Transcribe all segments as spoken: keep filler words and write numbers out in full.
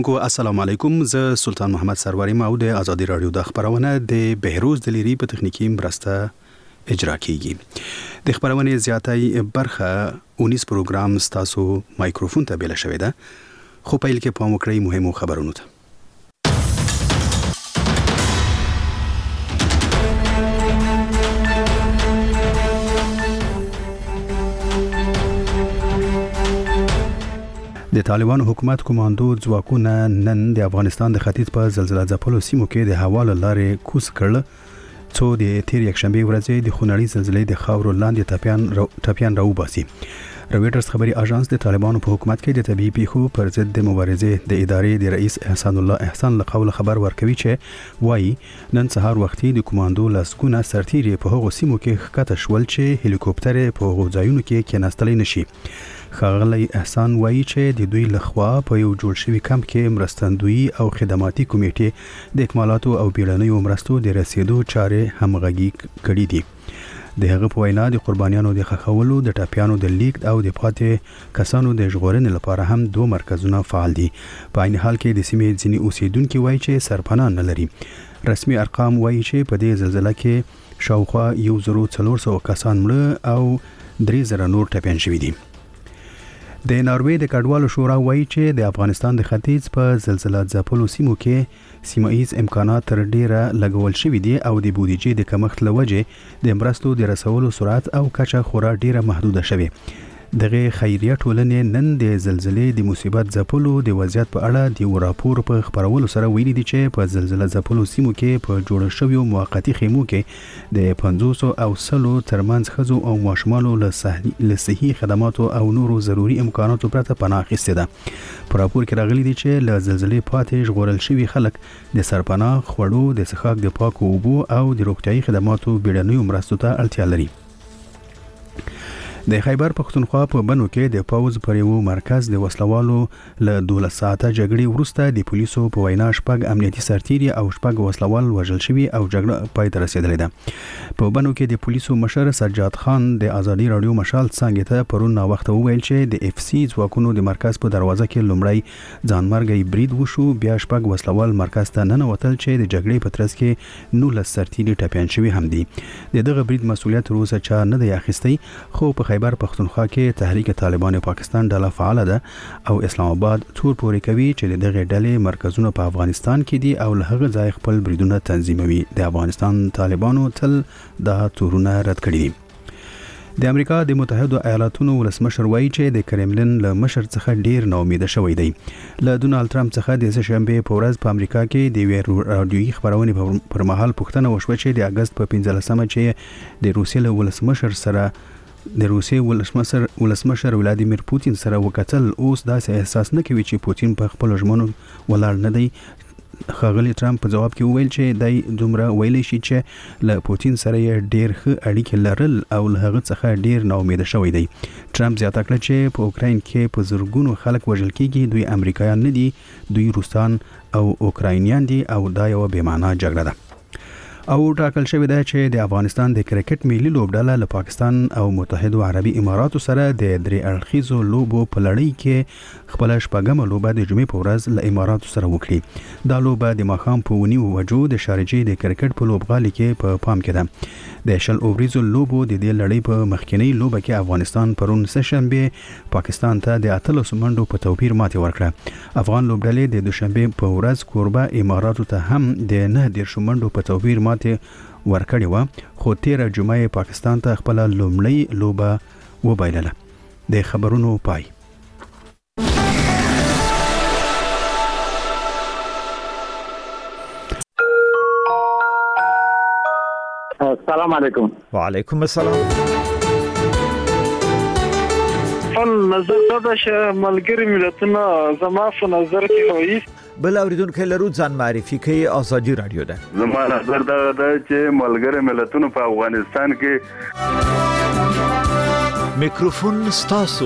کو السلام علیکم، زه سلطان محمد سروري ما او د ازادي رادیو د خبرونه د بهروز د لری په تخنیکی مرسته اجرا کیږي. د خبرونه زیاتای برخه اونیس پروګرام ستاسو مایکروفون ته بیل شوی ده، خو په لکه پام وکړئ مهمو خبرونو ته. د طالبان حکومت کمانډو ځواکونه نن د افغانستان د ختیځ په زلزلہ ځپلو سیمو کې د هوا لارې کوس کړل، څو د تیر یکشنبه ورځې د خونړۍ زلزلې د خاورو لاندې ټاپیان رو ټاپیان راوباسي. رويټرز خبري اژانس د طالبانو په حکومت کې د طبيعي پیښو پر ضد د مبارزې د ادارې د رئیس احسان الله احسان له قوله خبر ورکوي چې وایي نن سهار وختي د کمانډو لاسګونه سرتیري په هغو سیمو کې ښکته شول چې هلیکوپټر په هغو ځایونو کې کېناستلی نشي. ښاغلی احسان وایي چې د دوی لخوا په یو جوړ شوي کمپ کې مرستندویي او خدماتي کمیټې د اکمالاتو او بیړنیو مرستو د رسیدو چارې همغږي کړې دي. د هغه په وینا د قربانیانو د ښخولو، د ټاپیانو د لیږد او د پاتې کسانو د ژغورنې لپاره هم دوه مرکزونه فعال دي. په عین حال کې د سیمې ځینې اوسیدونکي وایي چې سرپناه نه لري. رسمي ارقام وایي چې په دې زلزلہ کې شاوخوا یو زرو څلور سوه کسان مړه او درې زره نور ټپیان شوي دي. د ناروې د کډوالو شورا وایي چې د افغانستان د ختیځ په زلزلہ ځپلو سیمو کې سیمایي امکانات تر ډیره لګول شوي دي او د بودیجې د کمښت له وجې د مرستو د رسولو سرعت او کچه خورا ډیره محدوده شوې. دغه خیریه ټولنې نن د زلزلې د مصیبت ځپلو د وضعیت په اړه د یو راپور په خبرولو سره ویلي دي چې په زلزلہ ځپلو سیمو کې په جوړ شویو موقتی خیمو کې د پنځوس او سلو ترمنځ ښځو او ماشومانو له صحي خدماتو او نورو ضروري امکاناتو پرته پناه اخیستې ده. په راپور کې راغلي دي چې له زلزلې پاتې ژغورل شوي خلک د سرپناه، خوړو، د څښاک د پاکو اوبو او د روغتیايي خدماتو بیړنیو مرستو ته اړتیا لري. د خیبر پختونخوا په بنو کې د پاوز پر یو مرکز د وسلوالو له دولس ساعته جګړې وروسته د پولیسو په وینا شپږ امنیتي سرتیري او شپږ وسلوال وژل شوي او جګړه پای ته رسیدلې ده. په بنو کې د پولیسو مشر سجاد خان د ازادي رادیو مشال څنګه ته پرون نا وخت وویل چې د اف سی ځواکونو د مرکز په دروازه کې لومړی ځانمرګي برید وشو، بیا شپږ وسلوال مرکز ته ننوتل چې د جګړې په ترڅ کې نولس سرتیري ټپیان شوي هم دي. د دغه برید مسؤلیت روسه چا نه دی اخیستی، خو په خیبر پختونخوا کې تحریک طالبان پاکستان ډله فعال ده او اسلام آباد تور پورې کوي چې دغه ډلې مرکزونه په افغانستان کې دي او له هغه ځای خپل بریدونه تنظیموي. د افغانستان طالبانو تل دا تورونه رد کړي دي. د امریکا د متحده ایالاتونو ولسمشر وایي چې د کرملن له مشر څخه ډیر ناامیده شوی دی. له ډونالد ټرمپ څخه د سهشنبه په ورځ په امریکا کې د ویرو رادیوي خبرونه پر مهال پوښتنه وشوه چې د اگست په پنځلسمه چې د روسیې له ولسمشر سره د روسیې ولسمشر ولسمشر ولادیمیر پوتین سره وکتل، اوس داسې احساس نه کوي چې پوتین په خپل ژمنو ولاړ نه دی. ښاغلی ټرمپ په جواب کې وویل چې دای دومره ویلی شي چې له پوتین سره یې ډیر ښه اړیکې لرل او له هغه څخه ډیر ناامیده شوی دی. ټرمپ زیاته کړه چې په اوکراین کې په زرګونو خلک وژل کیږي، دوی امریکایان نه دي، دوی روسان او اوکراینیان دي او دا یو بې معنا جګړه ده. او ټاکل شوی دی چې د افغانستان د کرکټ ملي لوبډله له پاکستان او متحده عربي اماراتو سره د درې اړخیزو لوبو په لړۍ کې خپل شپږمه لوبه د جمعې په ورځ له اماراتو سره وکړي. دا لوبه د ماښام په ونیو بجو د شارجې د کرکټ په لوبغالي کې په پام کې ده. د شل اوریزو لوبو د دې لړۍ په مخکینی لوبه کې افغانستان پرون سهشنبه پاکستان ته د اتلس منډو په توپیر ماتې ورکړه. افغان لوبډلې د دوشنبه په ورځ کوربه اماراتو ته هم د نه دیرش منډو په توپیر ماتې ورکړې وه، خو تیره جمعه پاکستان ته خپل لومړی لوبه وبایلله. د خبرونو پای. السلام علیکم. وعلیکم السلام. فل نظر دا چې ملګری ملتونه زما په نظر کې وایي بل اوریدونکو لرو ځان معرفي کوي. ازادي رادیو ده. زما نظر دا ده چې ملګری ملتونه په افغانستان کې میکروفون ستاسو.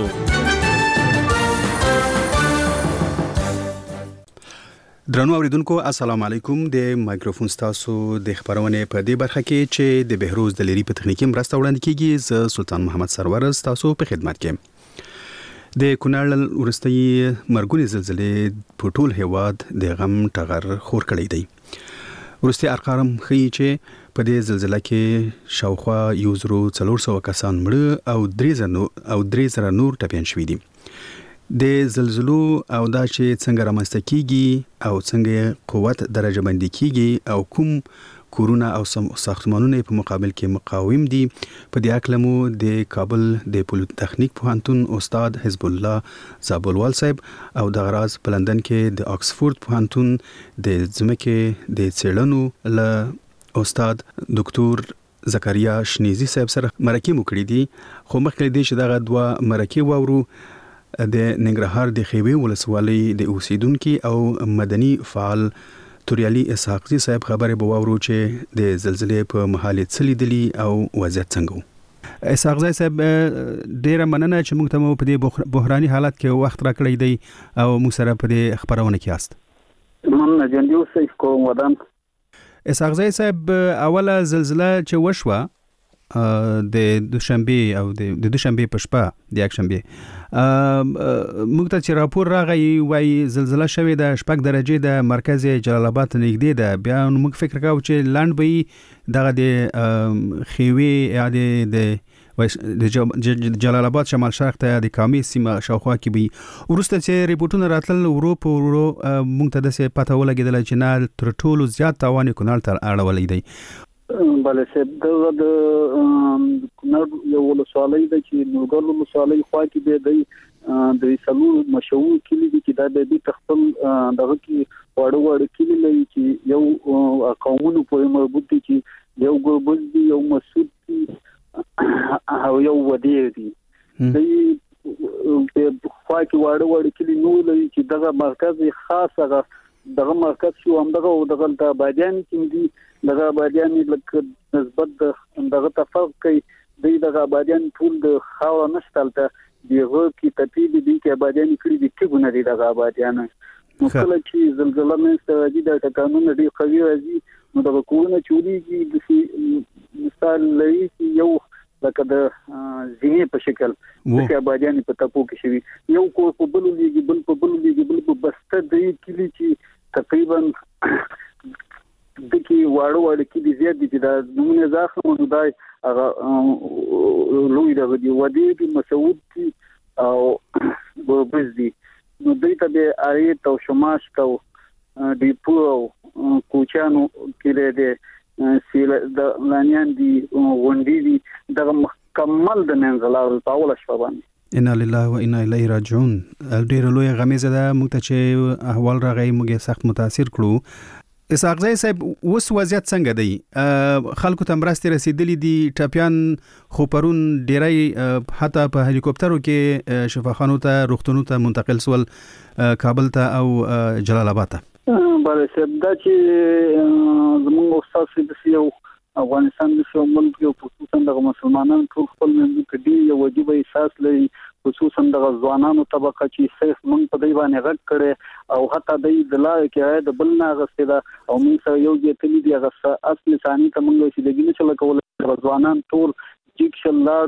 درنو اوریدونکو السلام علیکم. د مایکروفون ستاسو د خبرونه په دې برخه کې چې د بهروز د لری په تخنیکی مرسته وړاندې کیږي. زه سلطان محمد سرور ستاسو په خدمت کې. د کونړ ورستۍ مرګونی زلزلې په ټول هیواد د غم ټغر خور کړی دی. ورستي ارقام ښیي چې په دې زلزلې کې شاوخوا یو زرو څلور سوه کسان مړه او درې زره او درې زره نور ټپیان شوي دي. د زلزلو او دا چې څنګه رامنځته کیږي او څنګه قوت درجه بندي کیږي او کوم کورونه او ساختمانونه په مقابل کې مقاوم دي، په دې اړه مو د کابل د پولیټیکنیک پوهنتون استاد حزب الله زابلوال صاحب او د غراز په لندن کې د آکسفورد پوهنتون د ځمکې د څېړنو له استاد ډاکټر زکریا شنیزي صاحب سره مرکه مو کړې دي. خو مخکې دې چې دغه دوه مرکه وورو د ننګرهار د خیوي ولسوالۍ د اوسیدونکو او مدني فعال توریالي اسحاقزي صاحب خبرې به واورو چې د زلزلې په محل څه لیدلي او وضعیت څنګه و. اسحاقزي صاحب ډیره مننه چې موږ ته مو په دې بحراني حالت کې وخت راکړی دی او موږ سره په دې خبرونه کې یاست. مننه جنډیو صاحب کوم ودان. اسحاقزي صاحب اوله زلزله چې وشوه د دوشنبه او د دوشنبه په شپه د یکشنبه موږ ته چې راپور راغی وای زلزله شوې د شپږ درجه د مرکز جلال آباد نږدې ده. بیا موږ فکر کاوه چې لاند به دغه د خیوي یا د جلال آباد شمال شرق ته د کامي سیمه شاوخوا کې به ورسته چې ریپورتونه راتل ورو په ورو موږ ته د پته ولګیدل چې نه تر ټولو زیات تاوان کونړ ته اړولې دی. بله صاحب دغه د کونړ یو ولسوالۍ ده چې نورګل ولسوالۍ خوا کې به دی د څلور مشهور کلي دي چې دا د دې خپل دغه کې واړه واړه کلي لري چې یو قومونو پورې مربوط دي چې یو ګوبل دي یو مسعود دي او یو ودیر دي. د خوا کې واړه واړه کلي نور لري چې دغه مرکز خاص هغه دغه مرکز شو هم دغه دغه د بادیان کې دي. دغه بادیان لکه نسبت دغه تفاوت کوي د دغه بادیان ټول د خاور نشتلته دیغه کې تپیل دي کې بادیان کړي دي کې ګونه دي دغه بادیان نو کله چې زلزلہ مې راځي د قانون دی قوي راځي نو دغه کورونه چوریږي د مثال لري چې یو لکه د زینې په شکل د بادیان په تپو کې شوی یو کو په بل لګي بل په بل لګي بل په بسته دی کلی چې تقریبا دکی واړو واړو کې دي زیات دي دا نمونه ځاخه مو دای هغه لوی دغه دی ودی د مسعود دي او بوبز دي نو دوی ته به اړې تو شماش تو دی پو کوچانو کې دي سیل د لانیان دي وندي دي دغه مکمل د منځلار په اول شپه باندې انا لله و انا الیه راجعون. ډیر لوی غمیزه ده موږ ته چې احوال راغی موږ سخت متاثر کړو. اسحاقزي صاحب اوس وضعیت څنګه دی؟ خلکو ته مرستې رسیدلې دي؟ ټپیان خو پرون ډیری حتی په هلیکوپټرو کې شفاخانو ته روغتونونو ته منتقل سول کابل ته او جلال آباد ته. بله صاحب دا چې زموږ استاد د یو افغانستان د یو ملک یو خصوصا د مسلمانانو ټول خپل منځ کې دی یو واجب احساس لري خصوصا د ځوانانو طبقه چې صرف موږ په دی باندې غږ کړي او حتی د دلای کې د بل نه غسته دا او موږ سره یو ځای دی هغه اصل ثاني ته موږ چې دګینه چل کول ځوانان ټول چې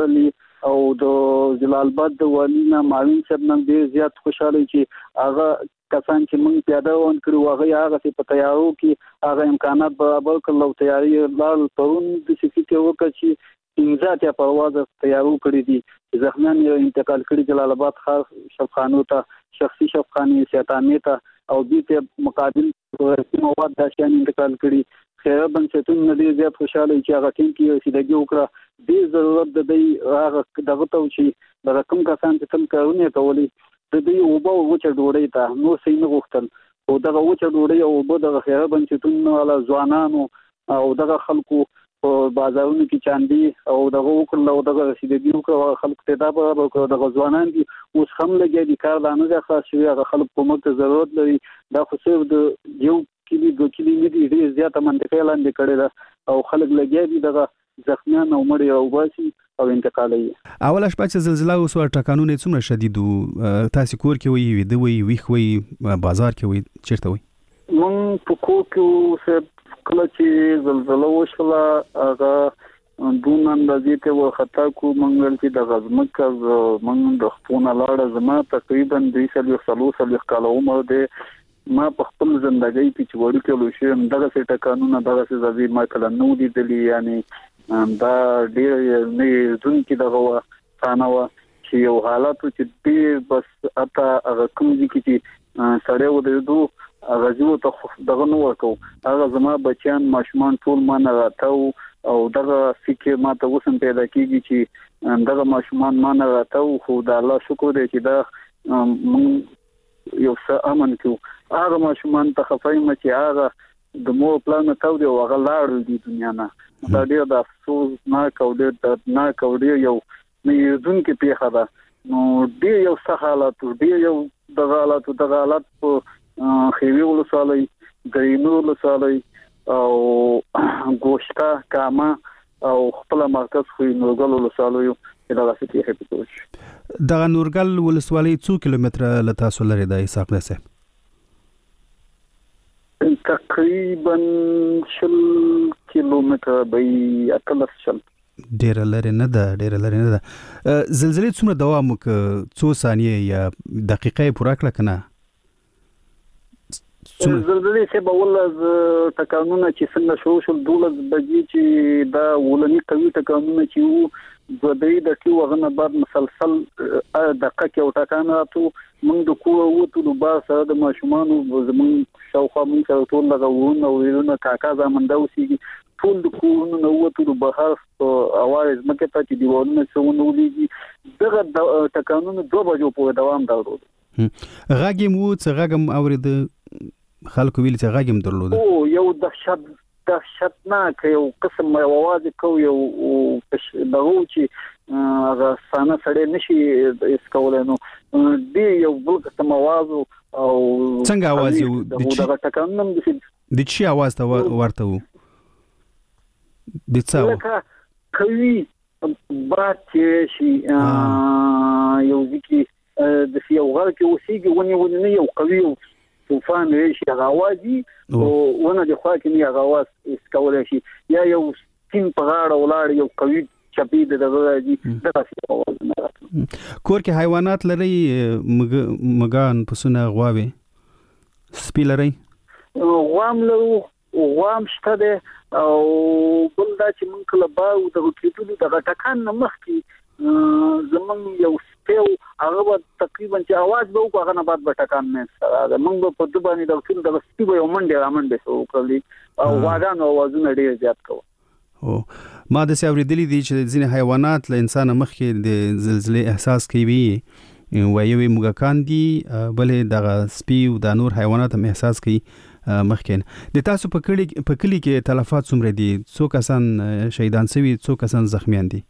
شلړلی او د جلال آباد د والینا معاون صاحب نن ډیر زیات خوشاله چې هغه کسان چې موږ پیاده ون کړو هغه هغه په تیارو کې هغه امکانات برابر کړل تیاری لال پرون د سفي کې وکړي چې انځاتیا پرواز تیارو کړی دي زخمیان یې انتقال کړي جلال آباد خاص شفخانو ته شخصي شفخاني سیاتانې ته او دې ته مقابل مواد د شان انتقال کړي. خیر بنچتون ندی زیات خوشاله چې هغه ټیم کې سیدګي وکړه د ضرورت د دې هغه دغه ته چې د رقم کسان چې تم کارونه کوي د دې او به وچه ډوړې ته نو سین غوښتل او دغه وچه ډوړې او به د خیر بنچتون والا ځوانانو او دغه خلکو په بازارونو کې چاندي او دغه وکړل او دغه رسیدګي وکړه خلک ته دا به دغه ځوانان دي اوس هم لګي د کار دانه ځخه خاص شوی هغه خلک کومه ته ضرورت لري دا خو صرف د یو کلی دو کلی دي ډیر زیاته منطقه لاندې کړي دا او خلک لګي دي دغه زخمیان او مړي او باسي او انتقالي. اوله شپه چې زلزلہ وسو ټکانونه څومره شدید وو؟ تاسو کور کې وي وي دوی ویخ وي بازار کې وي چیرته وي؟ مون په کور کې کله چې زلزلہ وشوله هغه دون اندازې ته وخته کو منګل چې د غزمک منګ د خپونه لاړه زما تقریبا دوه سال سلو سال کال عمر دی ما په خپل ژوندۍ کې چې وړو کې لوشم دغه څه قانون دغه څه ځي ما کله نو دي دلی یعنی دا ډیر نه ځون کې دغه ثانوا چې یو حالت چې ډیر بس اته هغه کوم چې سړی و د دوه غزو ته دغه نو ورکو هغه زما بچیان ماشومان ټول ما نه راټو او دغه فکر ما ته وسم پیدا کیږي چې دغه ماشومان ما نه راټو خو د الله شکر دی چې دا یو څه امن کو هغه ماشومان ته خفای م چې هغه د مور پلان ته دی او هغه لاړ دی دنیا نه دا ډیر د افسوس نه کو ډیر د نه کو ډیر یو نه یزون کې پیښه ده نو ډیر یو څه حالت ډیر یو د حالت د حالت په خېوی ولسوالۍ ګرینو ولسوالۍ او ګوشتا کاما او خپل مرکز خو نورګل ولسوالۍ دا څه کې هپیټوش د نورګل ولسوالۍ څو کیلومتره له تاسو لري د اسحاق نصب تقریبا شل کیلومتره به اتلس شل ډیر لري نه ده ډیر لري نه ده زلزلې څومره دوام وک څو ثانیې یا دقیقې پوره کړه کنه زلزلې څه به ول تکانونه چې څنګه شو شو دولت بجې چې دا ولني قوي تکانونه چې وو د دې د ټیو غنه بعد مسلسل دقیقه کې او ټکانه تو موږ د کوه وته د با سره د ماشومان زمون شاوخوا موږ سره ټول لغوونه او ویلونه کاکا زمونږ اوسېږي ټول د کوه نو وته د بهر اواز مکه ته چې دیوالونه څونه ولېږي دغه تکانونه دوه بجو په دوام درلود غاګم وو څه غاګم اورید خلکو ویل چې غاګم درلود او یو دهشت دهشتناک یو قسم یو आवाज کو یو دغه چې هغه سانه سړی نشي اس کولای نو دی یو بل قسم आवाज او څنګه आवाज یو دغه تکانم د چی आवाज ته ورته وو د څه لکه کوي باد چې شي یو ځکه د یو غر کې اوسېږي ونی ونی نه یو قوي طوفان شي غواځي او ونه د خوا کې نه غواز اس کولای شي یا یو سپین په غاړه ولاړ یو قوي چپی د دغه راځي دغه کور کې حیوانات لري مګان پسونه غواوي سپی لري غوام له غوام شته ده او بل دا چې مونږ کله باو دغه کېدل دغه ټکان نه مخکي زمون یو سپیو هغه تقریبا چې आवाज به وکړه هغه نه بعد به ټکان نه سره مونږ په دبانې د ټول دغه سپی به ومنډه رامنډه سو کړلی او واغان اوازونه ډیر زیات کوي او ما د ساوریدلې دي چې ځینې حیوانات له انسان مخکې د زلزلې احساس کوي وایي موږکان دي بلې دغه سپی او د نور حیوانات هم احساس کوي مخکې د تاسو په کلی په کلی کې تلفات څومره دي څو کسان شهیدان شوي څو کسان زخمیان دي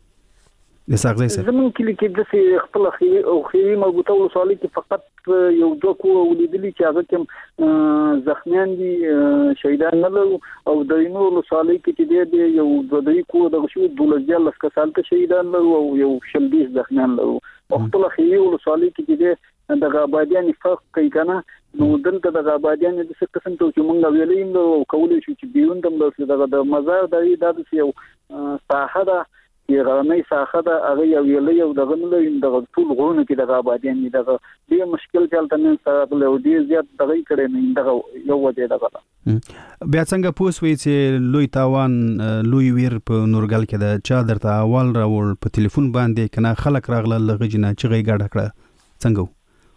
د ساغزه سره زمون کلی کې د خپل خي او خي مربوطه ولسوالۍ کې فقط یو دوه کو ولیدلې چې هغه کوم زخمیان دي شهیدان نه لرو او د نور ولسوالۍ کې چې دی یو دوه کو د شو دولجه لس کسان ته شهیدان لرو او یو شلبیس زخمیان لرو او خپل خي ولسوالۍ کې چې دی د غابادیان فرق کوي کنه نو دلته د غابادیان د څه قسم ته چې مونږ ویلې نو کولای شو چې بیون دم د د مزار د د یو ساحه ده ایرانی ساحه ده هغه یو ویلې او دغه نه د ټول غونه کې د غابادیان دغه ډیر مشکل چلته نن سره له ډیر زیات دغه کړي نه دغه یو وجه ده بیا څنګه پوسوي چې لوی تاوان لوی ویر په نورګل کې د چا درته اول راول په ټلیفون باندې کنه خلک راغله لغجنه چې غي ګډه کړه څنګه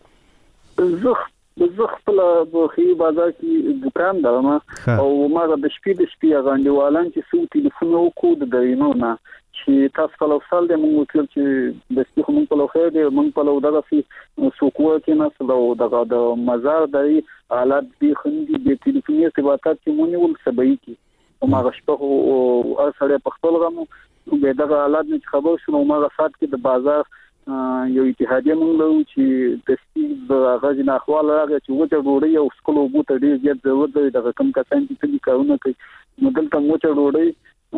زخ زخ خپل په خي بازار کې دکان ده ما او ما د شپې د شپې غانډیوالان چې سو ټلیفون وکړو د دینو نه چې تاسو په لوسال د موږ وکړ چې د سپي هم په لوخه دی موږ په لو دغه سي سوکو کې نه سلو دغه د مزار د حالات به خندي د ټلیفوني ارتباطات چې مونږ ول سبي کې او ما غشپه او سره په خپل غمو به دغه حالات نه خبر شنو ما غفات کې د بازار یو اتحادیه مونږ له چې د سپي د غږ نه احوال راغی چې وته ډوړی او سکولو بوته ډیر زیات ضرورت دی دغه کم کسان چې کلی کارونه کوي نو دلته موچه ډوړی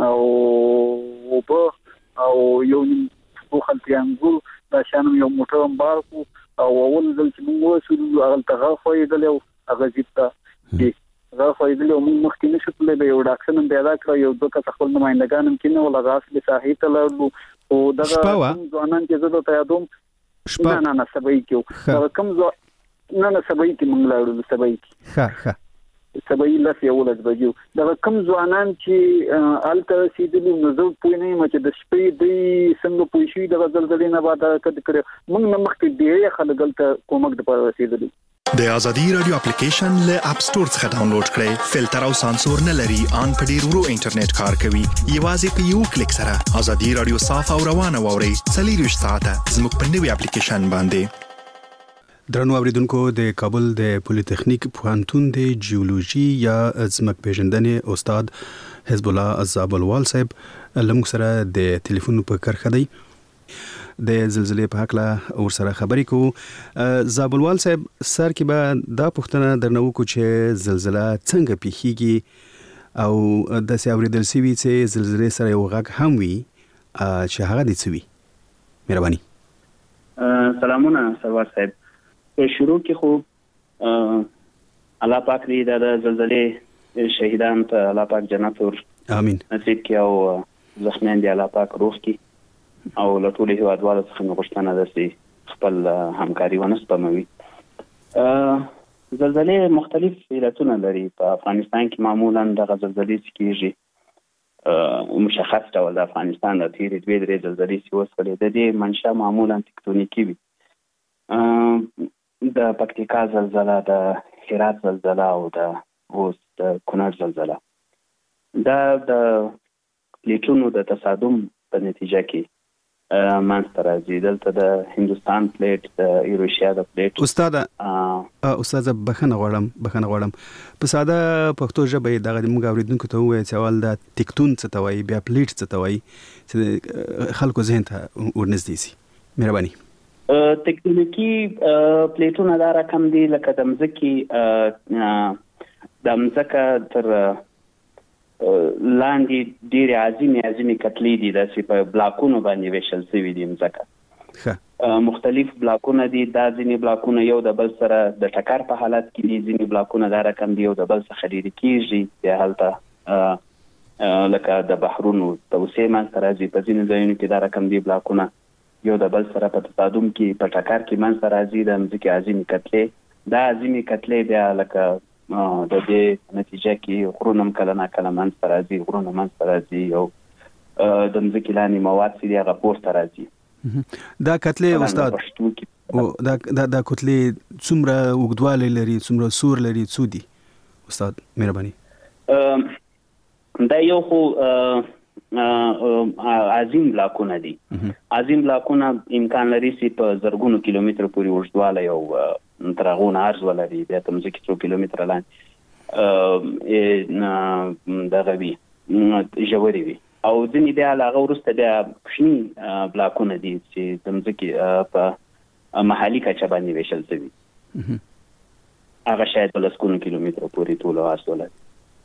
او په او یو په خلتيانګو دا شانم یو موټر امبارکو او اول ځل چې موږ وسو هغه تغافې دلو هغه جتا دي دا فایده موږ مخکې نشو تللی به یو ډاکټر نن پیدا کړ یو دوه کس خپل نمائندګان هم کینه ولا غاس به ساحې ته لاړو او دغه ځوانان چې زه ته یادوم شپه نه نه سبای کې دا کم ځو نه نه سبای کې موږ لاړو سبای کې ښه ښه سبای لاس یو ولز بجو دا کم ځوانان چې الته سیدلی نو پوی نه مچ د شپې دی څنګه پوي شي د زلزلې نه بعد کډ کړ موږ نه مخکې دی خلک دلته کومک د پاره رسیدلی د ازادي رادیو اپلیکیشن له اپ ستور څخه ډاونلوډ کړئ فلټر او سانسور نه لري ان په ډیر ورو انټرنیټ کار کوي یوازې په یو کلیک سره ازادي رادیو صاف او روانه ووري څلور ساعته زموږ په نوي اپلیکیشن باندې درنو اوریدونکو د کابل د پولیټیکنیک پوهنتون د جیولوژي یا ځمک پیژندنې استاد حزب الله زابلوال صاحب لمغ سره د ټلیفون په کرخه دی د زلزلې په حق له اور سره خبرې کو زابلوال صاحب سر کې به دا پوښتنه درنو کو چې زلزلہ څنګه پیښیږي او د سی اوریدل سی وی چې زلزلې سره یو غږ هم وي چې هغه دي څه وي مهرباني سلامونه سروار صاحب په شروع کې خو الله پاک دې د زلزلې شهیدان ته الله پاک جنت ور امين نصیب کړي او زخمیان دې الله پاک روغ کړي او له ټولو هیوادوالو څخه غوښتنه ده چې خپل همکاري ونسپموي. زلزلې مختلف علتونه لري. په افغانستان کې معمولا د زلزلې چې کېږي مشخص ډول د افغانستان د تیرې دوې درې زلزلې چې وسولې د دې منشأ معمولا تکتونیکي وي. د پکتیکا زلزله، د هرات زلزله او د اوس د کونړ زلزله دا د پلیټونو د تصادم په نتیجه کې منځته راځي. دلته د هندوستان پلیټ، د ایروشیا د پلیټ. استاد استاد بخښنه غواړم بخښنه غواړم په ساده پښتو ژبه دغه موږ اوریدونکو ته وایي چې اول د تکتون څه ته وایي، بیا پلیټ څه ته وایي چې خلکو ذهن ته ورنږدې شي. مهرباني. تکتونیکي پلیټونه دا رقم دي لکه د مځکې د مځکه تر لاندې ډېرې عظیمې عظیمې کتلې دي، داسې په بلاکونو باندې ویشل شوي دي مځکه. مختلف بلاکونه دي. دا ځینې بلاکونه یو د بل سره د ټکر په حالت کې دي، ځینې بلاکونه دا رقم دي یو د بل څخه لرې کېږي، بیا هلته لکه د بحرونو توسعې منځته راځي. په ځینې ځایونو کې دا رقم دي بلاکونه یو د بل سره په تصادم کې په ټکر کې منځته راځي. د مځکې عظیمې کتلې دا عظیمې کتلې بیا لکه د دې نتیجه کې غرونه هم کله ناکله منځته راځي، غرونه منځته راځي او د مځکې لاندې مواد چې دي هغه پورته راځي. دا کتلې استاد دا دا کتلې څومره اوږدوالی لري، څومره سور لري، څو دي استاد مهرباني؟ دا یو خو عظیم بلاکونه دي. عظیم بلاکونه امکان لري چې په زرګونو کیلومتر پورې اوږدوالی او تر هغو نه عرض ولري، بیا د مځکې څو کیلومتره لاندې دغه وي ژورې وي. او ځینې بیا له هغه وروسته بیا کوچني بلاکونه دي چې د مځکې په محلي کچه باندې ویشل شوي، هغه شاید په لسګونو کیلومتره پورې طول او عرض ولري.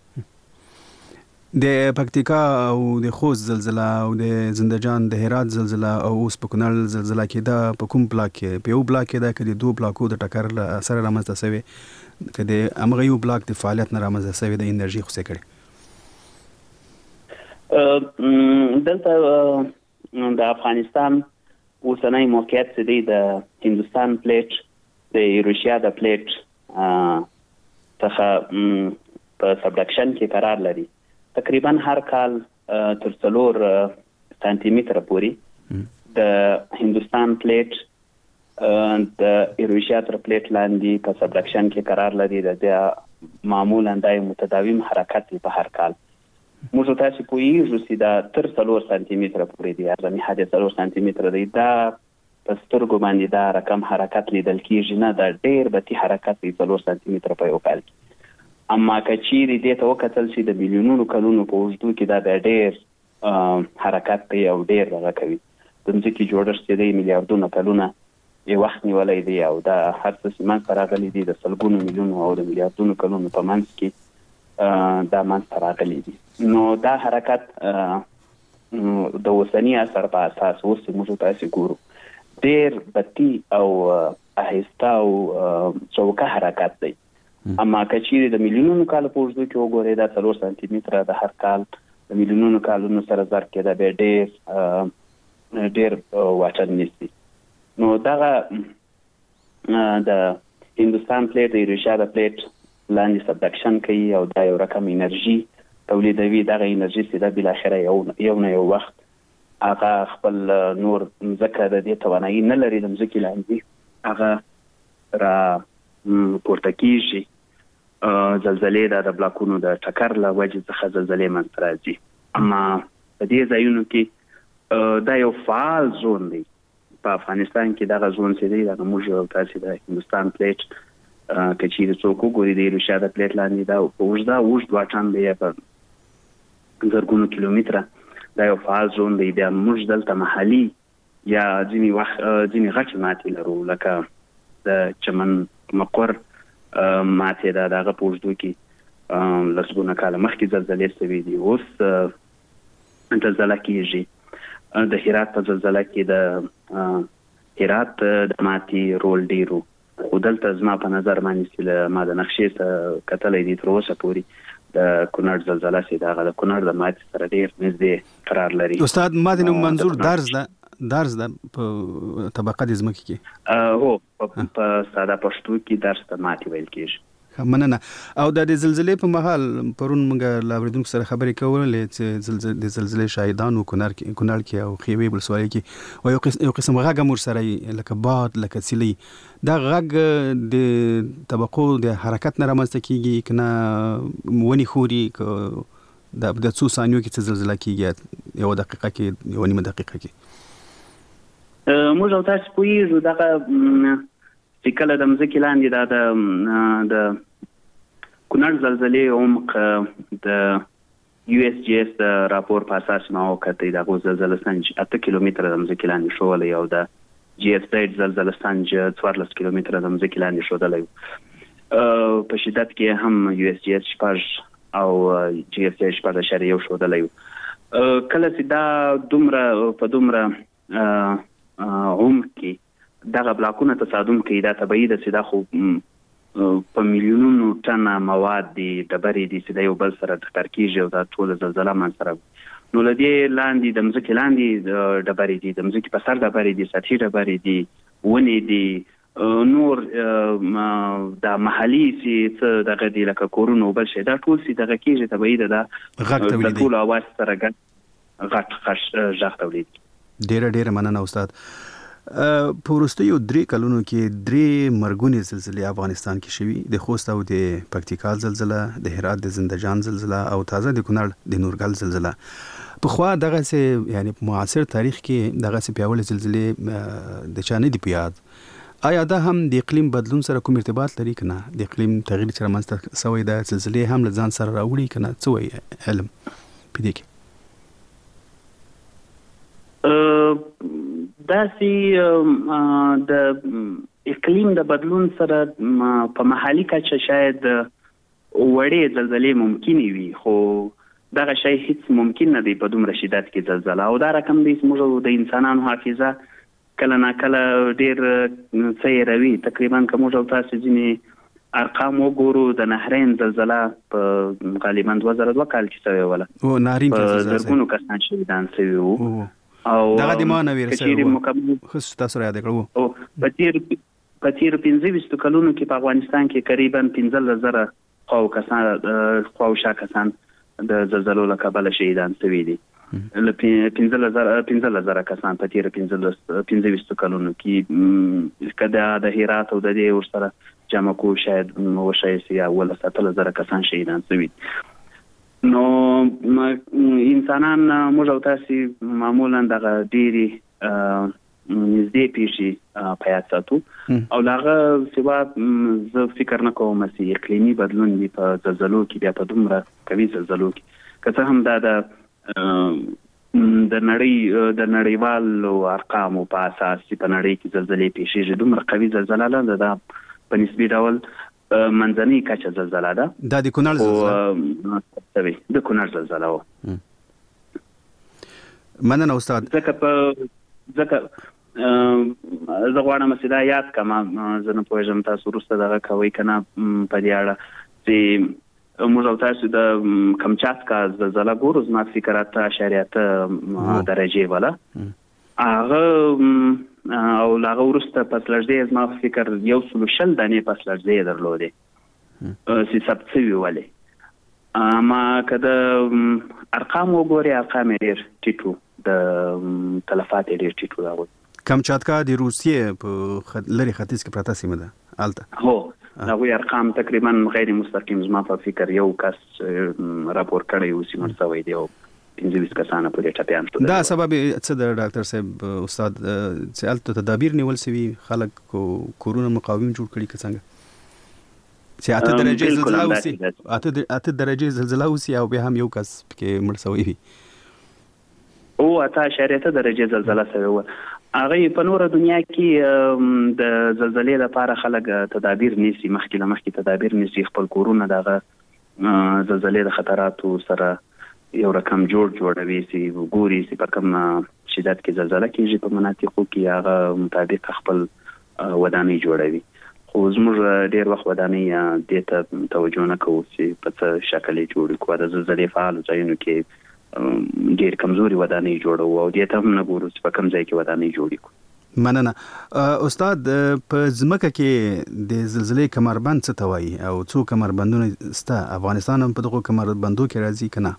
د پکتیکا او د خوست زلزلہ او د زندجان د هرات زلزلہ او اوس په کونړ زلزلہ کې دا په کوم بلاک کې په یو بلاک کې دا کې د دوه بلاکو د ټکر سره رامنځته شوی کې د امغه یو بلاک د فعالیت نه رامنځته شوی د انرژي خو څه کړي؟ دلته د افغانستان اوسنۍ موقعیت چې دی د هندوستان پلیټ، د ایروشیا د پلیټ څخه په سبډکشن کې قرار لري. تقریبا هر کال تر څلور سانتي متره پورې د هندوستان پلیټ د ایروشیا تر پلیټ لاندې په سبډکشن کې قرار لري. د معمولا د متداوم حرکت په هر کال موږ تاسو پوهیږو چې دا تر څلور سانتي متره پورې دی، اعظمي حد څلور سانتي متره دی. دا په سترګو باندې دا رقم حرکت لیدل کېږي نه، دا ډېر بطي حرکت دی څلور سانتي متره په یو کال کې. اما که چیرې دې ته وکتل شي د میلیونونو کلونو په اوږدو کې دا د ډېر حرکت کوي او ډېر دغه کوي. د مځکې جوړښت چې دی میلیاردونه کلونه یې وخت نیولی دی او دا هر څه چې منځته راغلي دي د سلګونو میلیونو او د میلیاردونو کلونو په منځ کې دا منځته راغلي دي. نو دا حرکت د اوسني اثر په اساس اوس موږ تاسې ګورو ډېر بطي او آهسته او چوکه حرکت دی. اما کچېرې د میلیونونو کال په اوږدو کې وګورئ دا څلور سانتي متره د هر کال د میلیونونو کالونو سره ضرب کېده بیا ډېر ډېر واټن نیسي. نو دغه د هندوستان پلیټ د ایروشیا د پلیټ لاندې سبډکشن کوي او دا یو رقم انرژي تولیدوي. دغه انرژي سیده بالاخره یو یو نه یو وخت هغه خپل نور ځکه د دې توانایي نه لري د ځمکې لاندې هغه را پورته کېږي. زلزلې دا د بلاکونو د ټکر له وجې څخه زلزلې منځته راځي. اما په دې ځایونو کې دا یو فعال زون دی. په افغانستان کې دغه زون چې دی دغه موږ یو تاسې د هندوستان پلیټ که چېرې څوک وګوري د ایروشیا د پلیټ لاندې دا په اوږده اوږد واټن دی په زرګونو کیلومتره دا یو فعال زون دی. بیا موږ دلته محلي یا ځینې وخت ځینې غټې ماتې لرو لکه د چمن مقر ماتې ده د هغه په اوږدو کې لسګونه کاله مخکې زلزلې شوي دي. اوس زلزله کېږي. د هرات په زلزله کې د هرات د ماتې رول ډېر و خو دلته زما په نظر باندې چې ما د نقشې کتلی دي تر اوسه پورې د کونړ زلزله چې د هغه د کونړ د ماتې سره ډېر نږدې قرار لري. استاد ماتې نو منظور درز ده درز ده په طبقه د ځمکې کې هو په ساده پښتو کې درز ته ماتې ویل کېږي. مننه. او د زلزلې په مهال پرون موږ له اورېدونکو سره خبرې کولې چې د زلزلې شاهدانو کونړ کې کونړ کې او خیوي ولسوالۍ کې او یو قسم غږ مور سره لکه باد لکه سیلۍ دا غږ د طبقو د حرکت نه رامنځته کېږي کنه ونې خوري د څو ثانیو کې چې زلزله کېږي یو دقیقه کې یو نیمه دقیقه کې موږ او تاسو پوهېږو دغه چې کله د مځکې لاندې دا د کونړ زلزلې عمق د یو اس جی اس د راپور په اساس ما وکتئ د هغو زلزله سنج اته کیلومتره د مځکې لاندې ښوولی او د جی اف زیډ زلزله سنج څوارلس کیلومتره د مځکې لاندې ښودلی و. په شدت کې هم یو اس جی اس شپږ او جی اف زیډ شپږ اعشاریه یو ښودلی و. کله چې دا دومره په دومره عمق کې دغه بلاکونه تصادم کوي دا طبیعي ده چې دا خو په میلیونونو ټنه مواد دي ډبرې دي چې د یو بل سره ټکر کېږي او دا ټوله زلزله منځته راوړي. نو له دې لاندې د مځکې لاندې ډبرې دي د مځکې په سر ډبرې دي سطحي ډبرې دي ونې دي نور دا محلي چې څه دغه دي لکه کورونه او بل شی دا ټول چې دغه کېږي طبیعي ده دا د ټولو اواز سره ګډ غټ غږ تولید. ډېره ډېره مننه استاد. په وروستیو درې کلونو کې درې مرګونې زلزلې افغانستان کې شوي د خوست او د پکتیکا زلزله د هرات د زندهجان زلزله او تازه د کونړ د نورګل زلزله. پخوا دغسې یعنی په معاصر تاریخ کې دغسې پیاوړې زلزلې د چا نه دي په یاد. آیا دا هم د اقلیم بدلون سره کوم ارتباط لري که نه؟ د اقلیم تغییر چې رامنځته شوی ده زلزلې هم له ځان سره راوړي که نه؟ څه وایي علم په دې کې؟ داسې د اقلیم د بدلون سره په محلي کچه شاید وړې زلزلې ممکنې وي خو دغه شی هیڅ ممکن نه دی په دومره شدت کې زلزله او دا رقم دی چې موږ د انسانانو حافظه کله ناکله ډېر څه هېروي. تقریبا که موږ او تاسو ځینې ارقام وګورو د نهرین زلزله په غالبا دوه زره دوه کال کې شوې وله په زرګونو کسان شهیدان شوي وو او دغه د ما نه ویل شوی و خو تاسو را یاد کړو او په تیر په تیر پنځه ویشت کلونو کې په افغانستان کې تقریبا پنځلس زره خو کسان خو شا کسان د زلزلو له کبله شهیدان شوي دي. له پنځلس زره پنځلس زره کسان په تیر پنځلس پنځه ویشت کلونو کې که د هرات او د دې ورسره جمع کو شاید وشایي چې اوله اتلس زره کسان شهیدان شوي. نو انسانان موږ او تاسې معمولا دغه ډېرې نږدې پیښې په یاد ساتو او له هغه سوا زه فکر نه کوم چې اقلیمي بدلون وي په زلزلو کې بیا په دومره قوي زلزلو کې که څه هم دا د د نړۍ د نړیوالو ارقامو په اساس چې په نړۍ کې زلزلې پیښېږي دومره قوي زلزله نه ده دا په نسبي ډول منځنۍ کچه زلزله ده. دا د کونړ زلزله د کونړ زلزله و. مننه استاد. ځکه په ځکه زه غواړم چې دا یاد کړم، زه نه پوهېږم تاسو وروسته دغه کوئ که نه په دې اړه چې موږ او تاسو د کمچاتکا زلزله ګورو، زما فکر اته اعشاریه اته درجې وله هغه او له هغه وروسته پس لړزې زما فکر یو سلو شل دانې پس لړزې یې درلودې چې ثبت شوي ولې. اما که د ارقام وګورې ارقام یې ډېر ټیټ و، د تلفات یې ډېر ټیټ و د هغوی. کمچاتکا د روسیې په لرې ختیځ کې پرته سیمه ده هلته. هو د هغوی ارقام تقریبا غیر مستقیم زما په فکر یو کس راپور کړی و چې مړ شوی دی او پنځه ویشت کسانه پورې ټپیان شول. دا سبب څه د ډاکټر صاحب استاد چې هلته تدابیر نیول سوي، خلک کورونه مقاوم جوړ کړي که څنګه چې اته درجې زلزله وسي اته درجې زلزله وسي او بیا هم یو کس پکې مړ شوی وي؟ او اته اعشاریه اته درجې زلزله شوې وه. هغه په نوره دنیا کې د زلزلې لپاره خلک تدابیر نیسي، مخکې له مخکې تدابیر نیسي، خپل کورونه دغه زلزلې د خطراتو سره یو رقم جوړ جوړوي چې ګوري چې په کوم شدت کې زلزله کېږي په مناطقو کې هغه مطابق خپل ودانۍ جوړوي. خو زموږ ډېر وخت ودانۍ دې ته توجه نه کوو چې په څه شکل یې جوړ کړو. د زلزلې فعالو ځایونو کې ډېر کمزوري ودانۍ جوړوو او دې ته هم نه ګورو چې په کوم ځای کې ودانۍ جوړې کړو. مننه. استاد په ځمکه کې د زلزلې کمربند څه ته وایي او څو کمربندونه شته؟ افغانستان هم په دغو کمربندو کې راځي که نه؟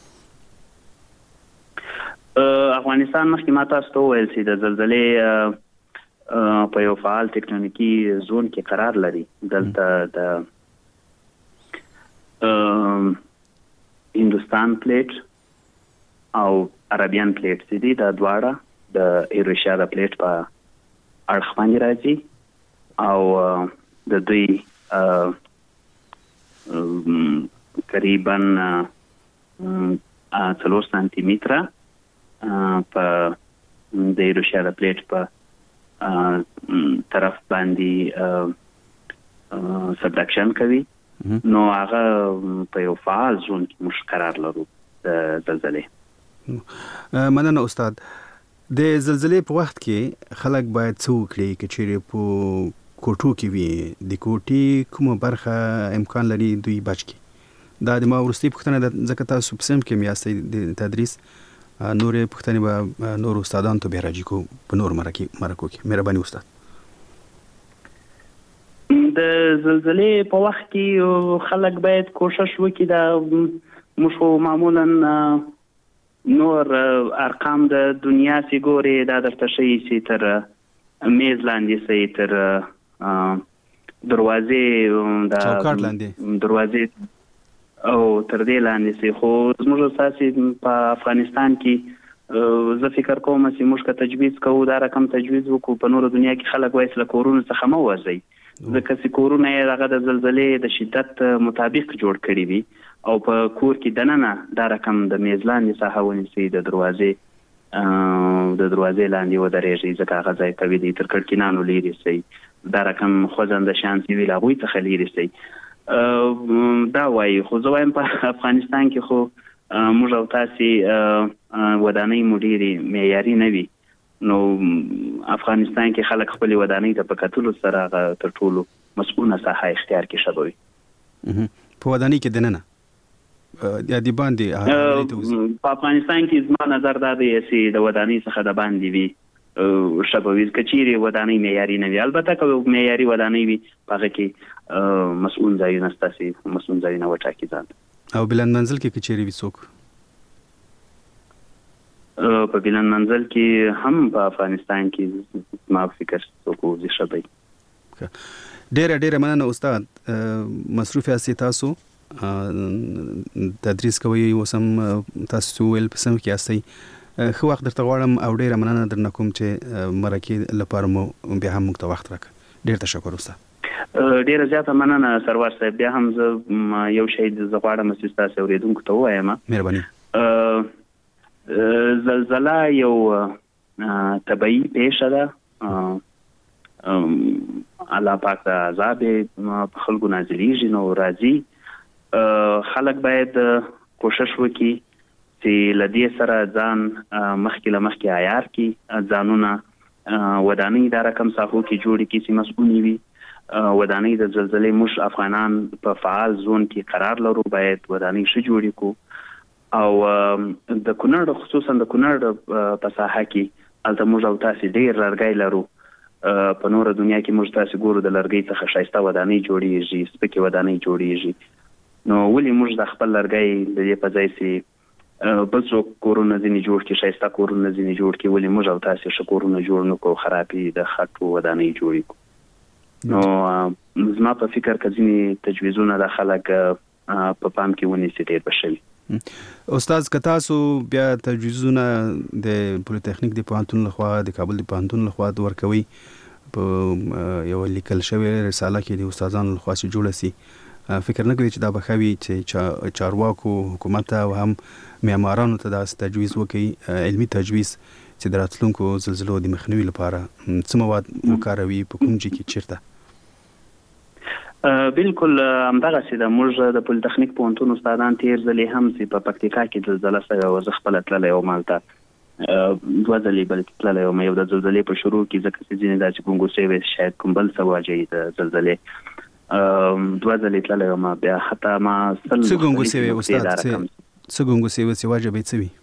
افغانستان مخکې ما تاسو ته وویل چې د زلزلې په یو فعال تکتونیکي زون کې قرار لري. دلته د هندوستان پلیټ او عربیان پلیټ چې دي دا دواړه د ایروشیا د پلیټ په اړخ باندې راځي او د دوی تقریبا څلور سانتي متره په د ایروشیا د پلیټ په طرف باندې سبډکشن کوي. نو هغه په یو فعال زون کې موږ قرار لرو د زلزلې. مننه استاد. د زلزلې په وخت کې خلک باید څه وکړي که چیرې په کوټو کې وي؟ د کوټې کومه برخه امکان لري دوی بچ کړي؟ دا د ما وروستۍ پوښتنه ده ځکه تاسو په صنف کې یاستئ د تدریس، نورې پوښتنې به نور استادانو ته بیا راجع کوو په نور مرکو کې. مهرباني استاد. د زلزلې په وخت کې خلک باید کوشش وکړي دا موږ معمولا نور ارقام د دنیا چې ګوري دا درته ښیي چې تر میز لاندې سي تر دروازې د دروازې او تر دې لاندې سي. خو زموږ اساسي په افغانستان کې زه فکر کوم چې موږ که تجویز کوو دا رقم تجویز وکړو په نورو دنیا کې خلک وایي چې له کورونو څخه مه وځئ، ځکه چې کورونه یې هغه د زلزلې د شدت مطابق جوړ کړي وي او په کور کې دننه دا رقم د میز لاندې ساحه ونیسئ، د دروازې د دروازې لاندې ودرېږئ ځکه هغه ځای قوي دی، تر کړکینانو لرې سئ، دا رقم خوځنده شیان چې وي له هغوی څخه لرې سئ. دا وایي. خو زه وایم په افغانستان کې خو موږ او تاسې ودانۍ مو ډېرې معیاري نه وي، نو افغانستان کې خلک خپلې ودانۍ ته په کتلو سره هغه تر ټولو مسؤونه ساحه اختیار کې ښه به وي. په ودانۍ کې دننه یا د باندې په افغانستان کې زما نظر دا دی چې د ودانۍ څخه د باندې وي ښه به وي، که چیرې ودانۍ معیاري نه وي. البته که معیاري ودانۍ وي په هغه کې مسؤل ځایونه شته چې مسؤل ځایونه وټاکي ځان. او بلند منزل کې که چیرې وي څوک؟ په بلند منزل کې هم په افغانستان کې ما فکر څوک وځي ښه دی. ډیره ډیره مننه استاد. مصروف یاستئ تاسو، تدریس کوئ، اوس هم تاسو ویل په صنف کې یاستئ. ښه وخت درته غواړم او ډیره مننه درنه کوم چې مرکې لپاره مو بیا هم موږ ته وخت راکړ. ډیر تشکر استاد. ډیره زیاته مننه سروار صاحب. بیا هم زه یو شی زه غواړم چې ستاسو اورېدونکو ته ووایم. مهرباني. زلزله یو طبیعي پیښه ده، الله پاک د عذاب په خلکو نازلیږي نو راځي. خلک باید کوشش وکړي چې له دې سره ځان مخکې له مخکې عیار کړي، ځانونه ودانۍ دا رقم ساحو کې جوړې کې چې مسؤلې وي. ودانۍ د زلزلې موږ افغانان په فعال زون کې قرار لرو، باید ودانۍ ښه جوړې کو. او د کونړ خصوصا د کونړ په ساحه کې هلته موږ او تاسې ډېر لرګی لرو. په نوره دنیا کې موږ تاسې ګورو د لرګۍ څخه ښایسته ودانۍ جوړېږي، سپکې ودانۍ جوړېږي. نو ولې موږ د خپل لرګی د دې په ځای چې بل څوک کورونه ځینې جوړ کړي، ښایسته کورونه ځینې جوړ کړي، ولې موږ او تاسې ښه کورونه جوړ نه کړو، خرابې د خټو ودانۍ جوړې کړو. نو زما په فکر که ځینې تجویزونه د خلک په پام کې ونیسي ډېر به ښه وي. استاد که تاسو بیا تجویزونه د پولیتخنیک د پوهنتون لخوا د کابل د پوهنتون لخوا ورکوي په یو لیکل شوی رساله کې د استادانو لخوا چې جوړه سي، فکر نه کوي چې دا به ښه وي چې چارواکو حکومت او هم معمارانو ته داسې تجویز وکړي، علمي تجویز چې د راتلونکو زلزلو د مخنیوي لپاره څه مواد وکاروي، په کوم ځای کې چیرته؟ بالکل همدغسې ده. موږ د پولیتخنیک پوهنتون استادان تېر ځلې هم چې په پکتیکا کې زلزله سوې وه، زه خپله تللی وم هلته دوه ځلې بلکې تللی وم. یو د زلزلې په شروع کې ځکه چې ځینې داسې ګونګو سوې شاید کوم بل څه وجه د زلزلې دوه ځلې تللی وم. بیا حتی ما سل څه ګونګو سوې استاد څه ګونګو سوې چې وجه به یې څه وي؟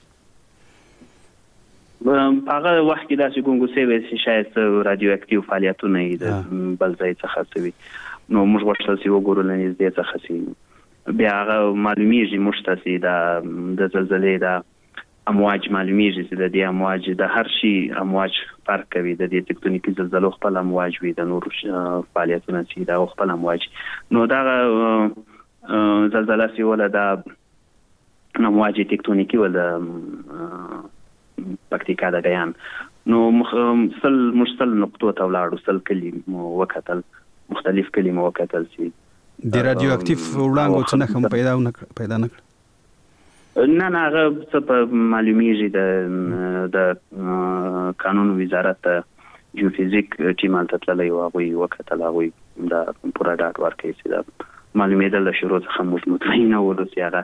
په هغه وخت کې داسې ګونګو سوې چې شاید رادیو اکټیو فعالیتونه یې د بل ځای څخه څه وي. نو موږ غوښتل چې وګورو له نږدې څخه چې بیا هغه معلومیږي موږ ته چې د زلزلې د امواج معلومیږي چې د دې امواج د هر شي امواج فرق کوي. د دې تکتونیکي زلزلو خپل امواج وي، د نورو فعالیتونه چې دا خپل امواج. نو دغه زلزله چې وله د امواج تکتونیکي وه د پکتیکا د ګیان. نو سل موږ سل نقطو ته ولاړو، سل کلي مو وکتل، مختلف کلي مو وکتل چې د رادیو اکټیف وړانګو څه نښه هم پیدا نه کړه؟ نه نه هغه څه په معلومیږي. د قانون وزارت جیوفیزیک ټیم هلته تللی و، هغوی وکتل، هغوی دا پوره ډاټ ورکوي چې دا معلومېدل د شروع څخه موږ مطمئنه ولو چې هغه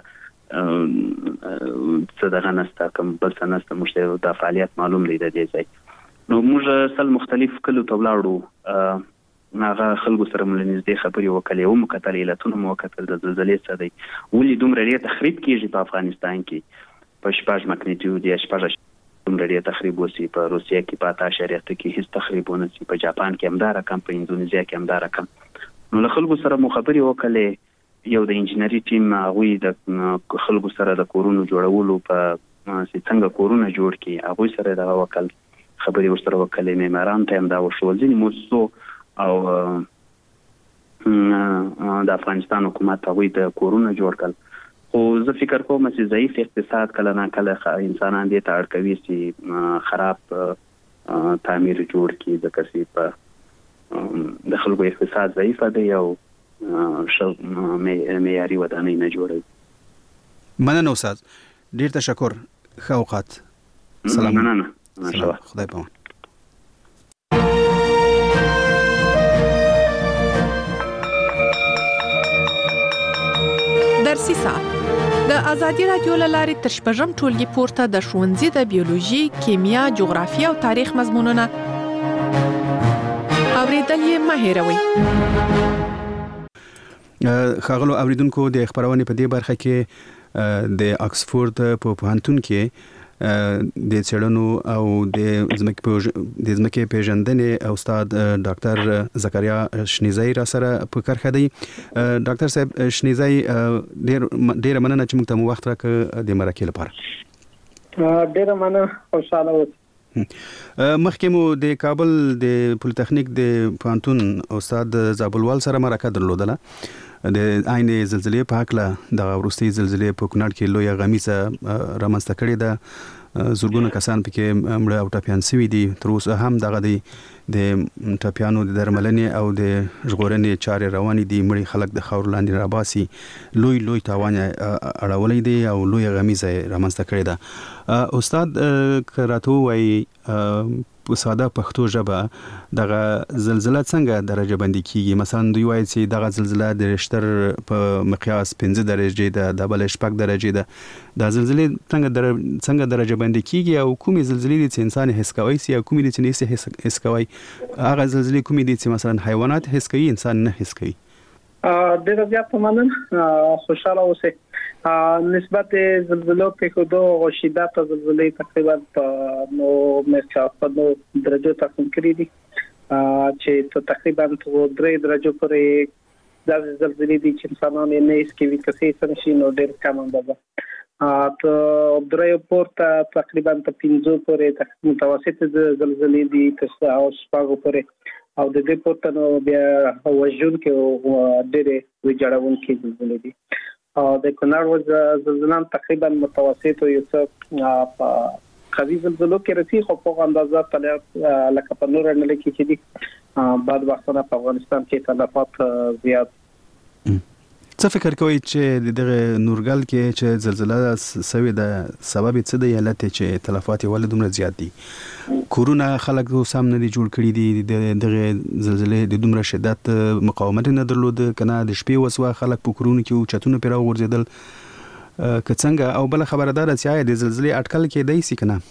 څه دغه نسته، کوم بل څه نسته، موږ ته دا فعالیت معلوم دی د دې ځای. نو موږ سل مختلف کلو ته ولاړو، هغه خلکو سره مو له نږدې خبرې وکړلې، ومو کتل، علتونه مو وکتل د زلزلې څه دی، ولې دومره ډېر تخریب کېږي په افغانستان کې. په شپږ مګنیټیود یا شپږ دومره ډېر تخریب وسي، په روسیه کې په اته اعشاریه اته کې هېڅ تخریب ونه سي، په جاپان کې همدا رقم، په اندونیزیا کې همدا رقم. نو له خلکو سره مو خبرې وکړلې. یو د انجینري ټیم هغوی د خلکو سره د کورونو جوړولو په چې څنګه کورونه جوړ کړي، هغوی سره دغه وکړل، خبرې ورسره وکړلې. معمارانو ته هم دا وښول. ځینې موسسو او د افغانستان حکومت هغوی ته کورونه جوړ کړل. خو زه فکر کوم چې ضعیف اقتصاد کله نه کله انسانان دې ته اړ کوي چې خراب تعمیر جوړ کړي، ځکه چې په د خلکو اقتصاد ضعیفه دی او ښه معیاري ودانۍ نه جوړوي. مننه استاد، ډېر تشکر، ښه اوقات. سلام. مننه، خدای پامان. درسي ساعت د ازادي رادیو له لارې تر شپږم ټولګي پورته د ښوونځي د بیولوژي، کیمیا، جغرافیه او تاریخ مضمونونه اوریدل یې مه هېروئ. ښاغلو اوریدونکو، د خبرونې په دې برخه کې د آکسفورد په پوهنتون کې د څېړنو او د ځمکې پیژندنې استاد ډاکټر زکریا شنیزی را سره په کرښه دی. ډاکټر صاحب شنیزی، ډېره مننه چې موږ ته مو وخت راکړ د مرکې لپاره. ډېره مننه، خوشحاله اوسئ. مخکې مو د کابل د پولیتخنیک د پوهنتون استاد زابلوال سره مرکه درلودله د عین زلزلې په هکله. دغه وروستۍ زلزلې په کونړ کې لویه غمیزه رامنځته کړې ده، زرګونه کسان پکې مړه او ټپیان شوي دي. تر اوسه هم دغه د ټپیانو د درملنې او د ژغورنې چارې روانې دي. مړي خلک د خاورو لاندې راباسي. لوی لوی تاوان اړولی دی او لویه غمیزه رامنځته کړې ده. استاد که راته ووایي په ساده پښتو ژبه دغه زلزلہ څنګه درجه بندي کیږي؟ مثلا دوی وایي چې دغه زلزلہ د رشتر په مقیاس پنځه درجه ده، د بل شپږ درجه ده. دا زلزلې څنګه در... څنګه درجه بندي کیږي او کومې زلزلې دي چې انسان حس کوي سي او کومې دي چې نه حس کوي؟ هغه زلزلې کومې دي چې مثلا حیوانات حس کوي انسان نه حس کوي؟ ډېر زیات مننه، خوشاله اوسئ. نسبت زلزلو په خودو او شدت زلزلې تقریبا په نو مرچا په نو درجه تقسیم کړي دي چې تقریبا په درې درجه پورې د زلزلې دي چې انسانانو نه هیڅ کوي کسي څنګه نو ډېر کم اندازه ته درې پورته تقریبا په پنځو پورې متوسط زلزلې دي تر او شپږو پورې او د دې پورته نو بیا وژون کې او ډېر ویجاړون کې زلزلې دي. او د کونړ زلزلان تقریبا متوسط او یو څه قوي زلزلو کې رسي خو په اندازه تل لکه په نور نه لکه چې دي بعد وختونه په افغانستان کې تلفات زیات. څه فکر کوئ چې دغه نورګل کې چې زلزلہ سوي د سبب څه دی علت چې تلفات ولې دومره زیات دي؟ کورونه خلک سم نه دي جوړ کړي دي، دغه زلزلې د دومره شدت مقاومت نه درلود کنه د شپې وسوه خلک په کورونو کې چتونه پیرا ورزیدل که څنګه؟ او بل خبردار چې د زلزلې اټکل کې دی سي کنه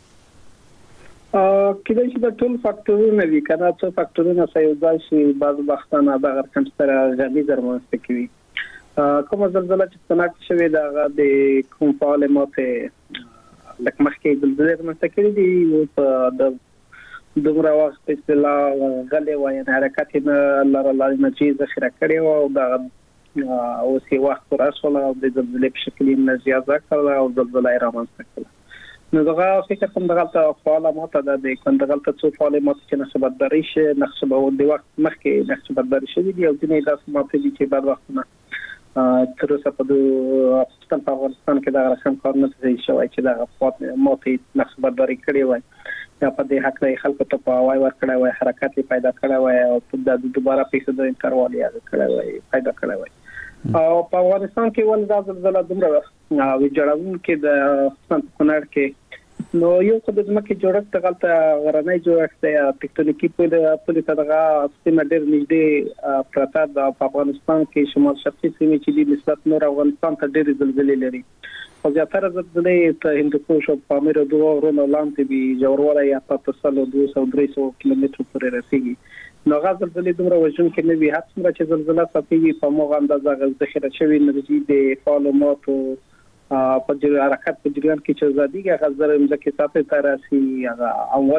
کله چې د ټول فاکټورونه وی کنه څو فاکټورونه سيوځای شي بعض وختونه د غرقم سره غني درمنځ کوي. کومه زلزلہ چې څنګه شوې دا د کوم فعال ماته لکه مخکې زلزلې مستقلی دي او په د دومره وخت په اصطلاح غلې وای نه حرکت نه لاره لاره نه چې ذخیره کړي او دا او سی وخت پر اصله او د زلزلې په شکل نه زیاته کړه او زلزلې رامنځته کړه. نو دا فکر کوم دغه فعال ماته د کندغلته څو فعال ماته چې نسبت درې شي نقشه به د وخت مخکې نقشه بدل شي دي او ځینې داسې ماته دي چې بعد وختونه تر اوسه په افغانستان په افغانستان کې دا رقم کار نه کوي شوی چې دا خپل موتی نسبت بری کړی وای یا په دې حق لري خلکو ته په وای ور کړی وای حرکت پیدا کړی وای او په د دوباره پیسې د انټروال یاد کړی وای پیدا کړی وای او په افغانستان کې ول دا زلزلہ دومره ویجاړون کې د کونړ کې نو یو څه د ځمکې جوړښت غلطه غرنۍ جوړښت یا ټیکټونیکي په پولیسه دغه سیمه ډېر نږدې پراته د افغانستان کې شمال شرقي سیمه چې د نسبت نور افغانستان ته ډېر زلزلې لري او زیاتره زلزلې ته هندوکش او پامیر او دوه غرونو لاندې به جوړوالی یا په تسلو دوه سوه درې سوه کیلومتر پورې رسیږي. نو غاز زلزلې دومره وژونکې نه وي هڅه څومره چې زلزلہ ساتي په موغه اندازه ذخیره شوی انرژي د فعالماتو په جری حرکت په جریان کې چې زادي غزر مزکه ساتي تراسي هغه او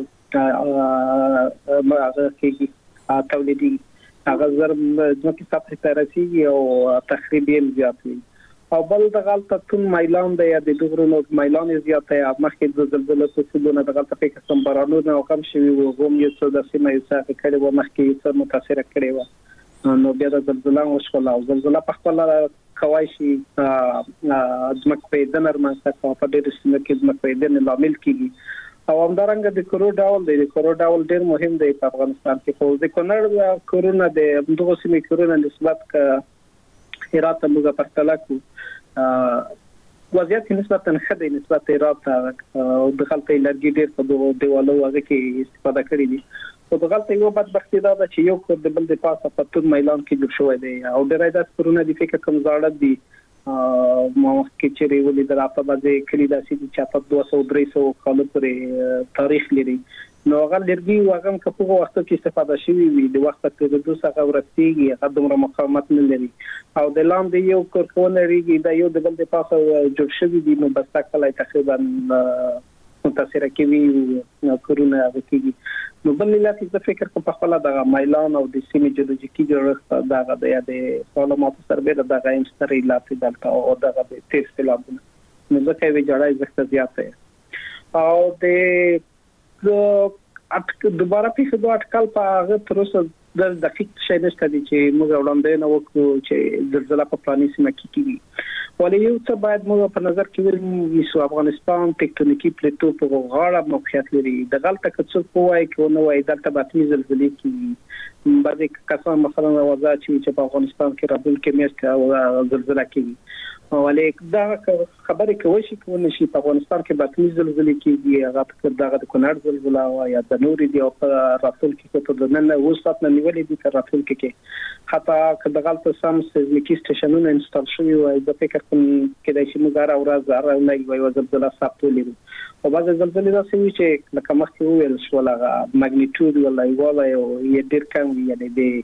چې هغه کې تولیدي هغه زر مزکه ساتي تراسي او تخریبي زیات وي او بل د غلطه تون مایلان د یا د دغرونو مایلان زیات یا مخکې د زلزلې په سبونه د غلطه په قسم بارانونه او کم شوی او هم یو څه د سیمه یو څه کړي و مخکې څه متاثر کړي و نو بیا د زلزلې وشول او زلزلہ په خپل کوي شي ځمکه په دنر منځه په ډېر سیمه کې ځمکه په دنر لامل کیږي او همدارنګه د کورو ډاول دی کورو ډاول ډېر مهم دی په افغانستان کې خو د کونړ کورونا د دغه سیمه کورونا نسبت ک هرات موږ پرتله کو وضعیت نسبتا خدای نسبت هرات او د خلکو لرګي ډېر په دغه دیوالو هغه کې استفاده کړې دي او د غلطه یو بدبختی دا ده چې یو کور د بل د پاسه په تون میلان کې جوړ شوی دی او ډېر د کورونه د فکر کم زاړه دي ما کې چې ریولې د راپا باندې کلی داسې چې په دوه سوه درې سوه کال پورې تاریخ لري نو هغه لرګي واغم کپوغه وخت کې استفاده شوی وي د وخت په د دوه څخه ورستيږي هغه دومره مقاومت نه لري او د لاندې یو کور کونه ریږي دا یو د بل د پاسه جوړ شوی دي نو بس تکلای تقریبا متاثر کوي نو کورونه هغه کېږي نو بل لاتي د فکر په خپل د مایلان او د سیمې جیولوژیکي جوړښت دغه د یا د معلومات سره د غایم ستري لاتي دلته او دغه د تیر سیلابونه نو ځکه وی جوړای زښت زیاته او د اټ دوباره په دوه اټکل په هغه تر اوسه د دقیق شي نشته دي چې موږ وړاندې نه وکړو چې زلزلہ په پلاني سیمه کې کیږي ولې یو څه باید موږ په نظر کې ونیسو افغانستان ټیکټونیکي پلیټو په غاړه موقعیت لري د غلطه کڅو کوی کو نو وای دلته باطنی زلزلې کې بعضی کسان مثلا وضع چې په افغانستان کې رابل کې میاشت او زلزلہ کې ولې دا خبرې کوي چې کوم شي په افغانستان کې باتمي زلزلې کېږي هغه تر دغه د کونړ زلزلہ او یا د نوري دی او په راتل کې په د نن وسات نه نیولې دي تر راتل کې حتی کله غلط سم سیزمیکي سټیشنونه انسټال شوی وي د فکر کوم کې د شي مګار او راز زره نه وي او زلزلہ ثابتولې او بعض زلزلې دا سوي چې لکه مخکې وویل شو لغه ماګنیټیود ولا یواله او یې ډیر کم وي یعنی د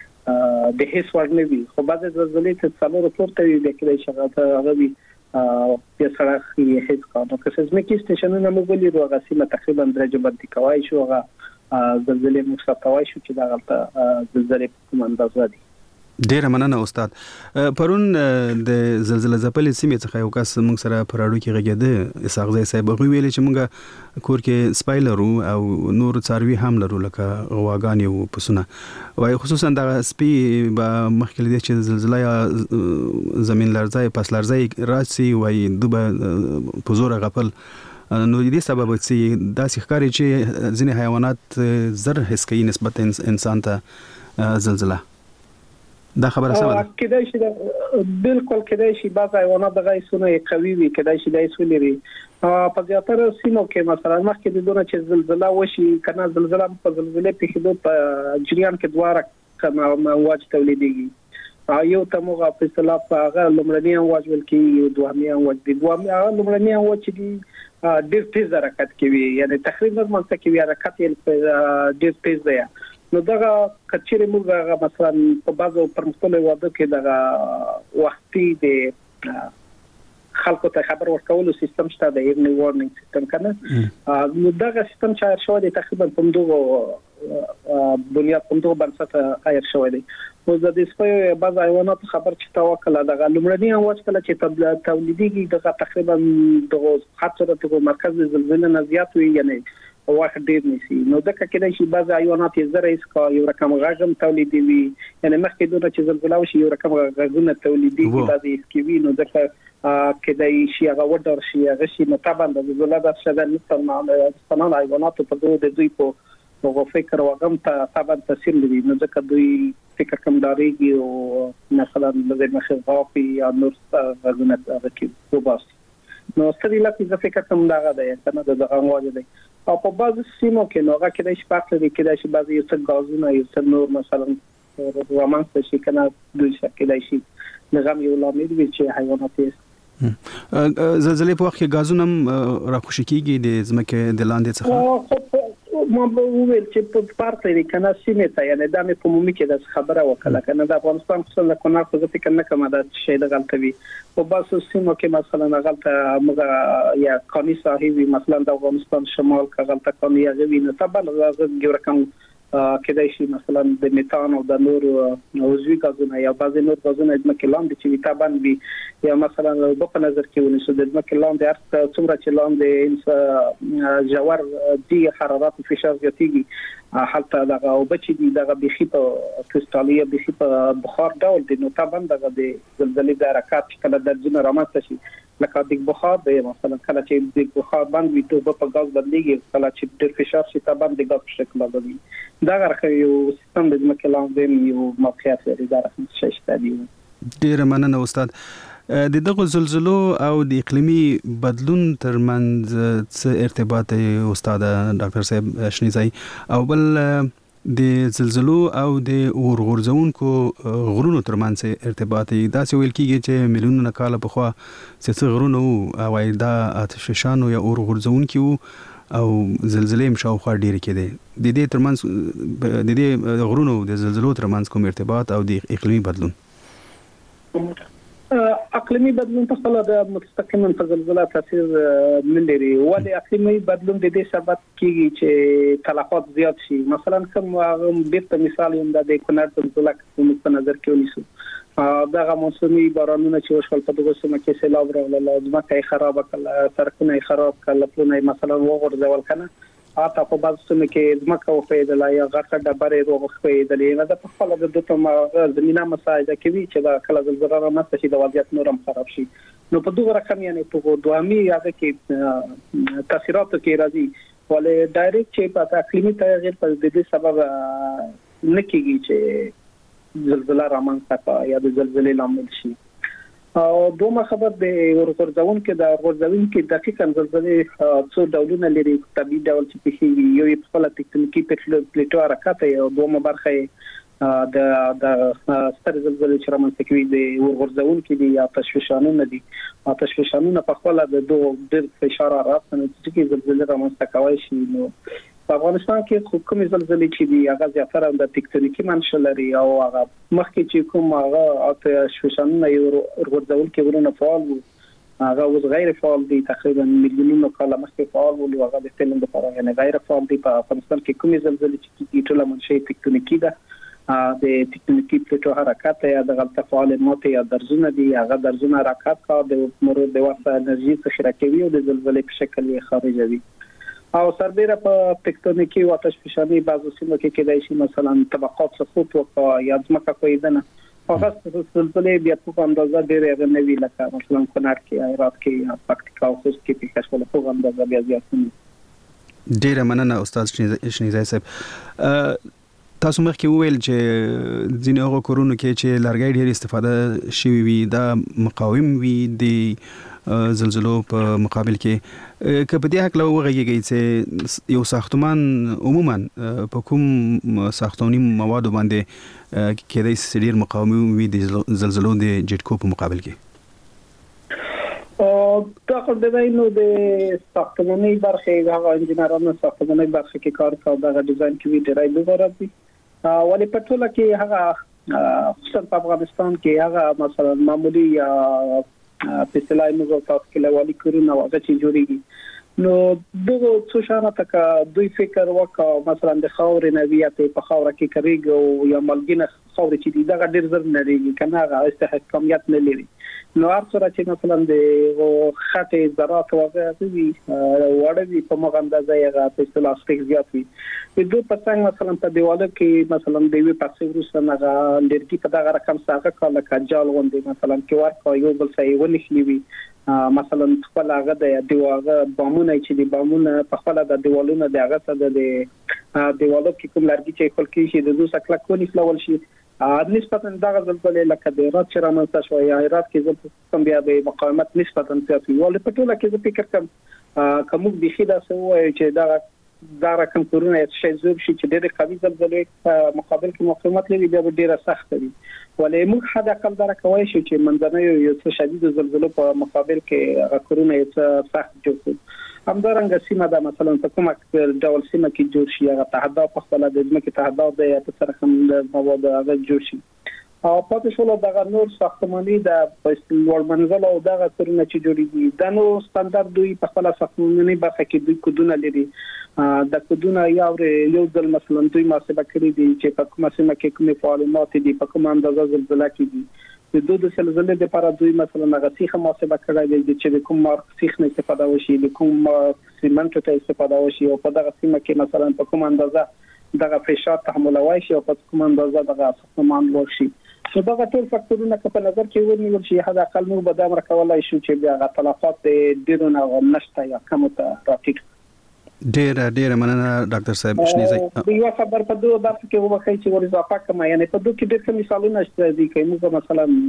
د هیڅ وړ نه وي خو بعض زلزلې چې څلور پورته وي د کې شغله هغه وي په سره یې هیڅ کانو که سیزمیکي سټیشنونه موږ ولې روغه سیمه تقریبا درجه بندي کوي شو هغه زلزلې مستوي شو چې دا غلطه زلزلې کوم اندازه دي ډیره مننه استاد پرون د زلزلې ځپلې سیمې څخه یو کس موږ سره پراړو کې غږېده اسحاق زای صاحب ویلي چې موږ کور کې سپایلرو او نور څاروي هم لرو لکه غواګانې او پسونه وای خصوصا د سپي به مخکې دي چې زلزلې یا زمين لرزای پس لرزای راسي وای د پزور غپل نو دې سبب چې داسې ښکاري چې ځینې حیوانات زر حس کوي نسبت انسان ته زلزلہ دا خبره سمه ده کېدای شي بالکل کېدای شي بعض حیوانات د غیسونه قوي وي کېدای شي دای سولري په زیاتره سیمو کې مثلا مخکې د دونه چې زلزلہ وشي کنه زلزلہ په زلزلې په کېدو په جریان کې دواره کما امواج تولیدېږي یو تمغه په اصطلاح په هغه لمړنی امواج ولکې یو دوامي امواج دي دوامي هغه لمړنی امواج دي ډېر تیز حرکت کوي یعنی تقریبا مالته کوي حرکت یې ډېر تیز دی نو دغه کچېره موږ هغه مثلا په بازو پرمختللي واده کې دغه وختي د خلکو ته خبر ورکولو سیستم شته د ایرنی وارنینګ سیستم کنه نو دغه سیستم چې شوی دی تقریبا په دغه بنیاد په دغه بنسټ غیر شوی دی او د دې سپي بعض حیوانات خبر چې توکل دغه لمړنی امواج کله چې تولیدېږي دغه تقریبا دغه خطر ته مرکز زلزلې نه زیات وي یعنی واخ ډیر نسی نو دغه کېدای شي بعض حیوانات یې زره اسکا یو رقم غاغم تولیدوي یعنی مخکې دونه چې زلزلہ وشي یو رقم غاغونه تولیدوي بعض اسکوي نو دغه کېدای شي هغه وډر شي هغه شي نو طبعا د زلزلہ د شدت نستعمال استعمال حیوانات په دوه د دوی په هغه فکر واغم ته طبعا تاثیر لري نو ځکه دوی فکر کم داريږي او مثلا د مخه غافي یا نور غاغونه راکې وباس نو ستړي لکه ځکه فکر کم داغه دی کنه دغه امواج دی او په بعض سیمو کې نو هغه کې د شپږ لري کې د بعض یو څه غازونه یو څه نور مثلا رومانس شي کنه دوی شکل شي نظام یو لامل وي چې حیوانات یې زلزلې په وخت کې غازونه راخوشي کیږي د ځمکې د لاندې څخه ما به وویل چې په پارته لري کنه سیمه ته یعنی د مې په مومي کې د خبره وکړه کنه د افغانستان خصوصا د کونړ په فکر نه کوم دا شی د غلطوي او بس سیمو کې مثلا غلطه موږ یا قانوني صاحبي مثلا د افغانستان شمال کا غلطه قانوني غوي نه تبل غوږ رقم کېدای شي مثلا د میتان او د نور عضوي غازونه یا بعض نور غازونه د مکلان د چې تابان بي یا مثلا په نظر کې ونیسو د مکلان د ارت څومره چې لاندې جوار دي حرارت او فشار زیاتېږي حالت دغه او بچي دي دغه بيخي په کریستاليه بيخي په بخار ډول دي نو تابان دغه د زلزلې د حرکت کله د جن رامات شي لکه د بخار دی مثلا کله چې د بخار باندې ټوبه په غاز بدلېږي کله چې ډېر فشار شي تابان د غاز شکل بدلېږي دا غره یو سیستم د مکلان د یو موقعیت لري دا رقم شته دی ډیر مننه استاد د دغه زلزلو او د اقلیمي بدلون ترمنځ څه ارتباط استاد ډاکټر صاحب شنیزای او بل د زلزلو او د اورغورځونکو غرونو ترمنځ ارتباط دا څه ویل کیږي چې میلیونونه کال په خوا څه غرونه او دا آتشفشانو یا اورغورځونکو او زلزلې مشاوخوا ډیر کېده د دې ترمنځ د دې غرونو د زلزلو ترمنځ کوم ارتباط او د اقلیمي بدلون اقلیمي بدلون په خپل د مستقیما په زلزلہ تاثیر نه لري ولې اقلیمي بدلون د دې سبب کیږي چې تلفات زیات شي مثلا کوم بیرته مثال یم د کونړ زلزلہ په نظر کې ونیسو دغه موسمي بارانونه چې وشول په دغه سیمه کې سیلاب راغله ځمکه خراب کړه سرکونه خراب کړه پلونه مثلا وغورځول کنه اته په بعض سیمه کې ځمکه وفیدل یا غټه ډبرې وغوښتل نه د په خپل د دوه زمينه مساعده کوي چې دا کله زلزلہ رامنځته شي د وضعیت نورم خراب شي نو په دغه رقم یعنی په دوامي هغه کې تاثیرات کې راځي ولې ډایرکټ چې په اقلیمي تغیر په دې سبب نه کیږي چې زلزلہ رامنځته یا د زلزلې لامل شي او دومره خبر د ورغورځون کې د ورغورځون کې دقیقاً زلزلې څو ډولونه لري طبيعي ډول چې په یو په خپل تکتونیکی پلیټو حرکت او دومره برخه د د ستر زلزلې چې رامنځته کوي د ورغورځون کې دي یا تشویشانونه دي او تشویشانونه په خپل د دوه ډېر فشار راځي چې زلزلې رامنځته کوي شي. نو په افغانستان کې کومې زلزلې چې دي هغه زیاتره د تکتونیکی منشأ لري او هغه مخکې چې کوم هغه تشویشانونه یو ورغورځون کې ورونه فعال وو هغه اوس غیر فعال دي تقریبا میلیونونو کاله مخکې فعال وو او هغه د فلم لپاره یعنی غیر فعال دي. په افغانستان کې کومې زلزلې چې ټول منشأ تکتونیکی ده د تکتونیکی پلیټو حرکت یا د غلطه فعالیت یا درزونه دي هغه درزونه حرکت کا د مرور د واسطه انرژي ذخیره کوي او د زلزلې په شکل یې خارجوي. او سربېره په تکتونیکی او تشویشاني بعضو سیمو کې کېدای شي مثلا طبقات سقوط وکړي یا ځمکه کویدنه هغه زلزلې بیا په اندازه ډېرې غنوي لکه مثلا کونړ کې هرات کې یا پکتیکا او خوست کې په کښول په اندازه بیا زیاتونه. ډېر مننه استاد شنیزای صاحب. تاسو مخکې وویل چې ځینې هغه کورونو کې چې لرګي ډېر استفاده شوی وي دا مقاوم وي د زلزلو په مقابل کې که په دې حق له وغږیږي چې یو ساختمان عموما په کوم ساختماني موادو باندې کېدای شي ډېر مقاوم وي د زلزلو د جټکو په مقابل کې. او دا خو د وینو د ساختماني برخه هغه انجنیرانو ساختماني برخه کې کار کوي دا ډیزاین کوي ډیرای لوګر دي ولی په ټوله کې هغه خصوصا په افغانستان کې هغه مثلا معمولی په سلای موږ تاسو کې لوالي کړو نو هغه چې جوړیږي نو دغه څه شانه تک دوی فکر وکاو مثلا د خاورې نویات په خاور کې کریږي او یا ملګینه خاور چې دی دا ډیر زر نه لري کنه هغه استحکامیت نه لري. نو ارڅه چې مثلا د خټې ذرات واغې وي وړوي په مغه اندازه یې په پلاستیک زیات وي د دوه پڅنګ مثلا په دیوالو کې مثلا د وی پاسې ورسره نه لرګي په دغه رقم ساګه کله کجال غوندي مثلا کې ورکو یو بل ځای ونخلی وي مثلا خپل هغه د دیوالو بامونه چې دی بامونه په خپل د دیوالونو د هغه څخه د دیوالو کې کوم لرګي چې خپل کې شي د دوه سکلا کونی فلول شي نسبتا دغه زلزلې لکه د هرات چې رامنځته شوی یا هرات کې زلزلې کم بیا د مقاومت نسبتا زیات وي ولې په ټوله کې زه فکر کوم کوم د خیدا سوې چې دا دا رقم کورونه شي زوب شي چې ډېر قوي زلزلې په مقابل کې مقاومت لري بیا ډېر سخت وي ولې موږ حد اقل دا کوي چې منځنۍ یو څه شدید زلزلې په مقابل کې کورونه یې سخت جوړ همدارنګه سیمه دا مثلا په کومه ډول سیمه کې جوړ شي هغه تهداب په خپل د ځمکې تهداب دی په سره کوم مواد هغه جوړ شي او پاتې شول دغه نور ساختماني د لوړ منزل او دغه کورونه چې جوړیږي دا نو ستاندارد دوی په خپل ساختماني برخه کې دوی کودونه لري د کودونه یو یو ځل مثلا دوی محاسبه کړی دي چې په کومه سیمه کې کومه فعالیت دي په کومه اندازه زلزلہ کې دي د دوه د زلزلې لپاره دوی مثلا هغه سیخه محاسبه کړی دي چې کوم مارک سیخ نه استفاده وشي د کوم سیمنټ ته استفاده وشي او په دغه سیمه کې مثلا په کوم اندازه دغه فشار تحملوي شي او په کوم اندازه دغه ساختمان ورشي نو دغه ټول فاکتورونه په نظر کې ونیول شي حد اقل موږ به دا مرکولای شو چې بیا غا تلفات ډیرونه نشته یا کم ته راټیټ. ډیر ډیر مننه ډاکټر صاحب شنیزای. یو خبر په دوه برخه کې وبخښي چې ورته اضافه کوم یعنی په دوه کې ډېر څه مثالونه شته دي چې موږ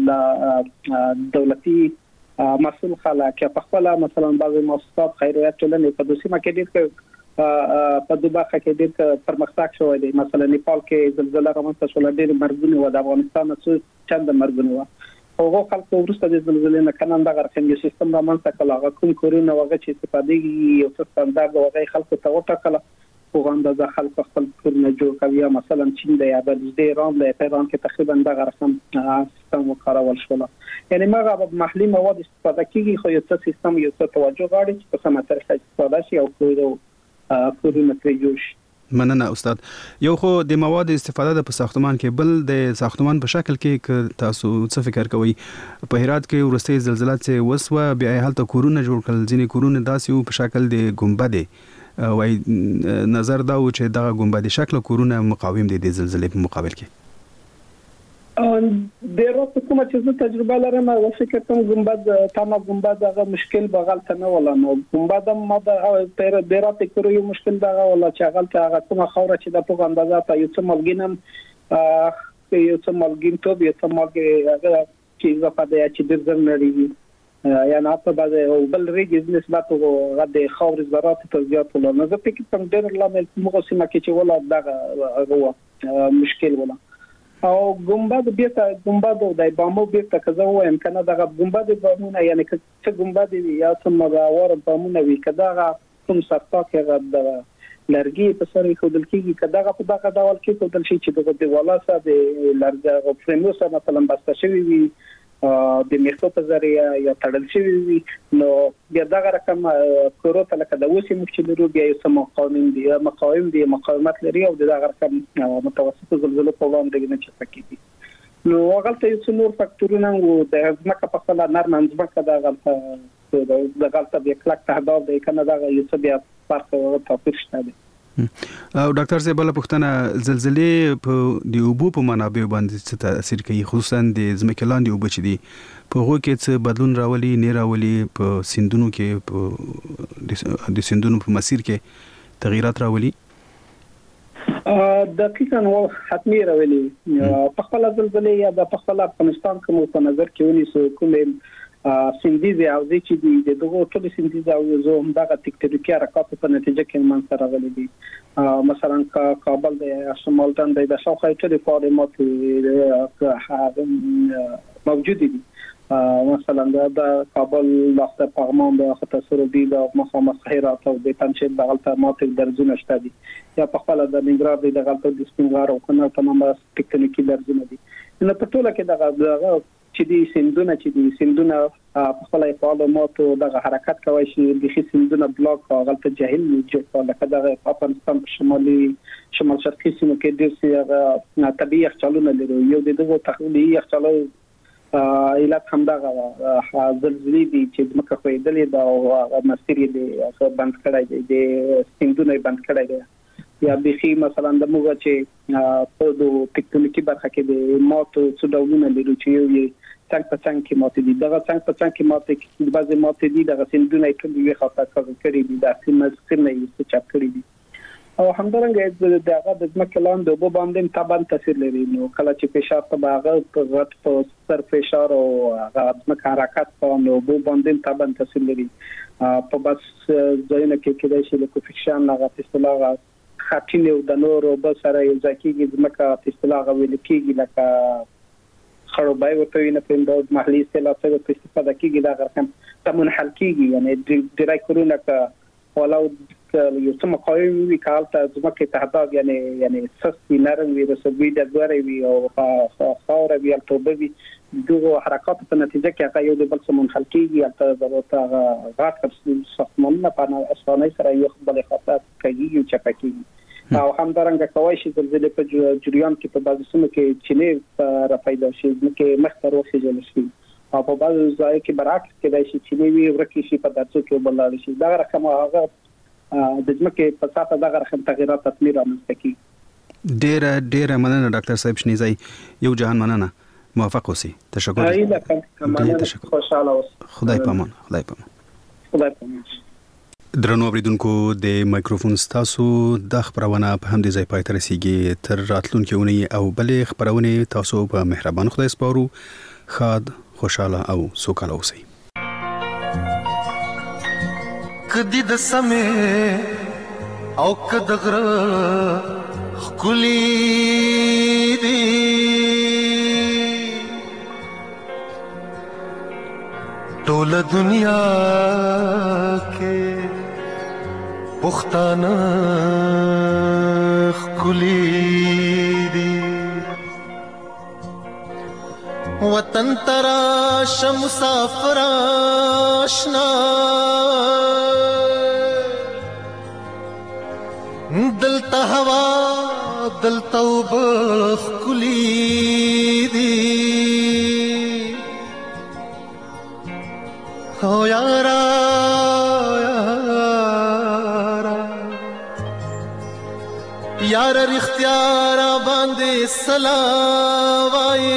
مثلا دولتي مسؤل خلک په خپل مثلا بعضي مؤسسات خیریت ټولنې په دوه سیمه کې ډېر په دوه برخه کې ډېر پرمختګ شوی دی مثلا نیپال کې زلزلہ رامنځته شول ډېر مرګونه و د افغانستان څخه چند مرګونه و هغه خلکو ورسته د زلزلې نه کنه دا غرقم یو سیستم رامنځته کړل هغه کوم کورونه وغه چې استفاده یو څه ستاندارد وغه خلکو ته وټاکل هغه اندازه خلک خپل کورونه جوړ کوي مثلا چین د یا د ایران د ایران کې تقریبا دا غرقم سیستم وکړول شول یعنی مغه محلي مواد استفاده کیږي خو یو څه سیستم یو څه توجه غواړي چې په سمه طریقه استفاده شي او کورونه ترې جوړ شي. مننه استاد. یو خو د مواد استفاده د په ساختمان کې بل د ساختمان په شکل کې تاسو څه فکر کوئ په هرات کې ورسته زلزلہ چې وسوه بیا هلته کورونه جوړ کړل ځینې کورونه داسې په شکل د ګمبد وای نظر دا و چې دغه ګمبد شکل کورونه مقاوم دي د زلزلې په مقابل کې د راته کومه چې تجربه لرم او فکر کوم ګمبد تمام ګمبد هغه مشکل بغلط نه ولا نو ګمبد ماده پر د راته کړو یو مشکل دا ولا چې هغه هغه کومه خوره چې د په اندازه ته یو څه ملګینم یو څه ملګین ته یو څه ملګی هغه چې اضافه ده چې د زمري یا نه په بعض او بل ریګ نسبت او غد خاور زراعت ته زیات ولا نه زه فکر کوم ډېر لامل موږ سیمه کې چې ولا دغه هو مشکل ولا او ګمبد بیرته ګمبد د بامو بیرته کزه وایم کنه دغه ګمبد بامونه یعنی چې ګمبد یا ثم غوار بامونه وی کداغه کوم سرتا کې د لرګي په سر خودل کېږي کداغه په دغه ډول کې خودل شي چې دغه د ولاصه د لرګي فريموسه مثلا بسته شوی وي د میخو په ذریعہ یا تړل شوی وي نو بیا دغه رقم کورو ته لکه د اوسې مخچلرو بیا یو سم قانون دی مقاوم دی مقاومت لري او دغه رقم متوسط زلزلې په وړاندې نه چپکې دي نو هغه ته څو نور فاکتورونه وو د ځمکه په خپل نرم ځمکه د غلطه د غلطه بیا کلک تهداب دی کنه دغه یو څه بیا فرق او توپیر شته دی او ډاکټر صاحب بل پوښتنه زلزلې په د اوبو په منابع باندې څه تاثیر کوي خصوصا د ځمکې لاندې اوبه چې دي په هغو کې څه بدلون راولي نه راولي په سیندونو کې په د سیندونو په مسیر کې تغیرات راولي دقیقاً و حتمی راولي په خپل زلزلې یا د خپل افغانستان کوم په نظر کې ونیسو کوم سندیز او د چې د دغه ټول سندیز او زوم دغه تکتونیکی حرکات په نتیجه کې منځ راغلي دي مثلا کابل د شمال د شاوخوا ټول فعالیت موجود دي مثلا د کابل وخت پغمان د خطر سروبي د مخامخ خیرات او د پنځه د غلطه ماته درزونه شته دي یا په خپل د ننګرهار د غلطه د سپینغار او کنه تمامه تکتونیکی درزونه دي نو په ټوله کې دغه چې دي سندونه چې دي سندونه په خپل فعالیت او د حرکت کوي چې د سندونه بلاک او غلطه جهیل جوړ کړل کله د افغانستان په شمالي شمال شرقي سیمو کې د سیاسي طبيعي یخچالونه لري یو دغه تخلیقي یخچالو علت هم دغه زلزلې دي چې مکه خویدلې دا او مستری دي بند کړای دي د سندونه بند کړای دي یا بخي مثلا د موږ چې په د ټیکټونیکی برخه کې د ماتو څو ډولونه لري چې یو څنګه په څنګه کې ماته دي دغه څنګه په څنګه کې ماته کې بعضي ماته دي دغه سندونه ټول یو خاطر کړی دي د سیمه سیمه یې چاپ کړی دي او همدارنګه دغه د ځمکې لاندې اوبه باندې تابان تاثیر لري نو کله چې فشار په هغه په غټ په سر فشار او هغه ځمکه حرکت په نو اوبه باندې تابان تاثیر لري په بس ځایونه کې کې د کوفیشن هغه اصطلاح خاطینه او د نور او بل سره یو ځکه ځمکه اصطلاح ویل کېږي لکه خرابای ورته نه په د محلي اصطلاح څخه په استفاده کېږي دا رقم تمون حل کېږي یعنی ډیرای کورونه ک ولو یو څه مقاوم وي کالته ځمکه تهداب یعنی یعنی سستي نرم وي د سبوی د غوړې وي او خاور وي او توبه وي دغه حرکت په نتیجه کې هغه یو د بل څه منحل کېږي البته ضرورت غاټ ساختمانونه په اسانۍ سره یو بل خاطر کوي او چپکیږي او همدارنګه کوي چې زلزلې په جریان کې په بعضو سیمو کې چینه را پیدا شي چې مختر وخیژل شي او په بعضو ځای کې برعکس کې د شي چینه وی ورکی شي په درڅو کې بلل شي دا رقم هغه د ځمکې په ساته دغه رقم تغیرات تطمیر رامنځته کیږي ډېر ډېر مننه ډاکټر صاحب شنیزای یو جهان مننه موافق اوسئ تشکر تشکر خوشاله اوسئ خدای پامان خدای پامان خدای پامان درنو اوریدونکو د مایکروفون ستاسو د خبرونه په هم د ځای پای تر رسیدي تر راتلونکي اونۍ او بلې خبرونه تاسو په مهربان خدای سپارو خاد خوشاله او سوکاله اوسئ کدی د سمې او کد غره خلی دی ټول دنیا کې پښتانه خلی دی وطن ترا شمسافر آشنا دلتا هوا دلتا وبخ کلی دی او یارا یارا یارا رختیار باندې سلاوای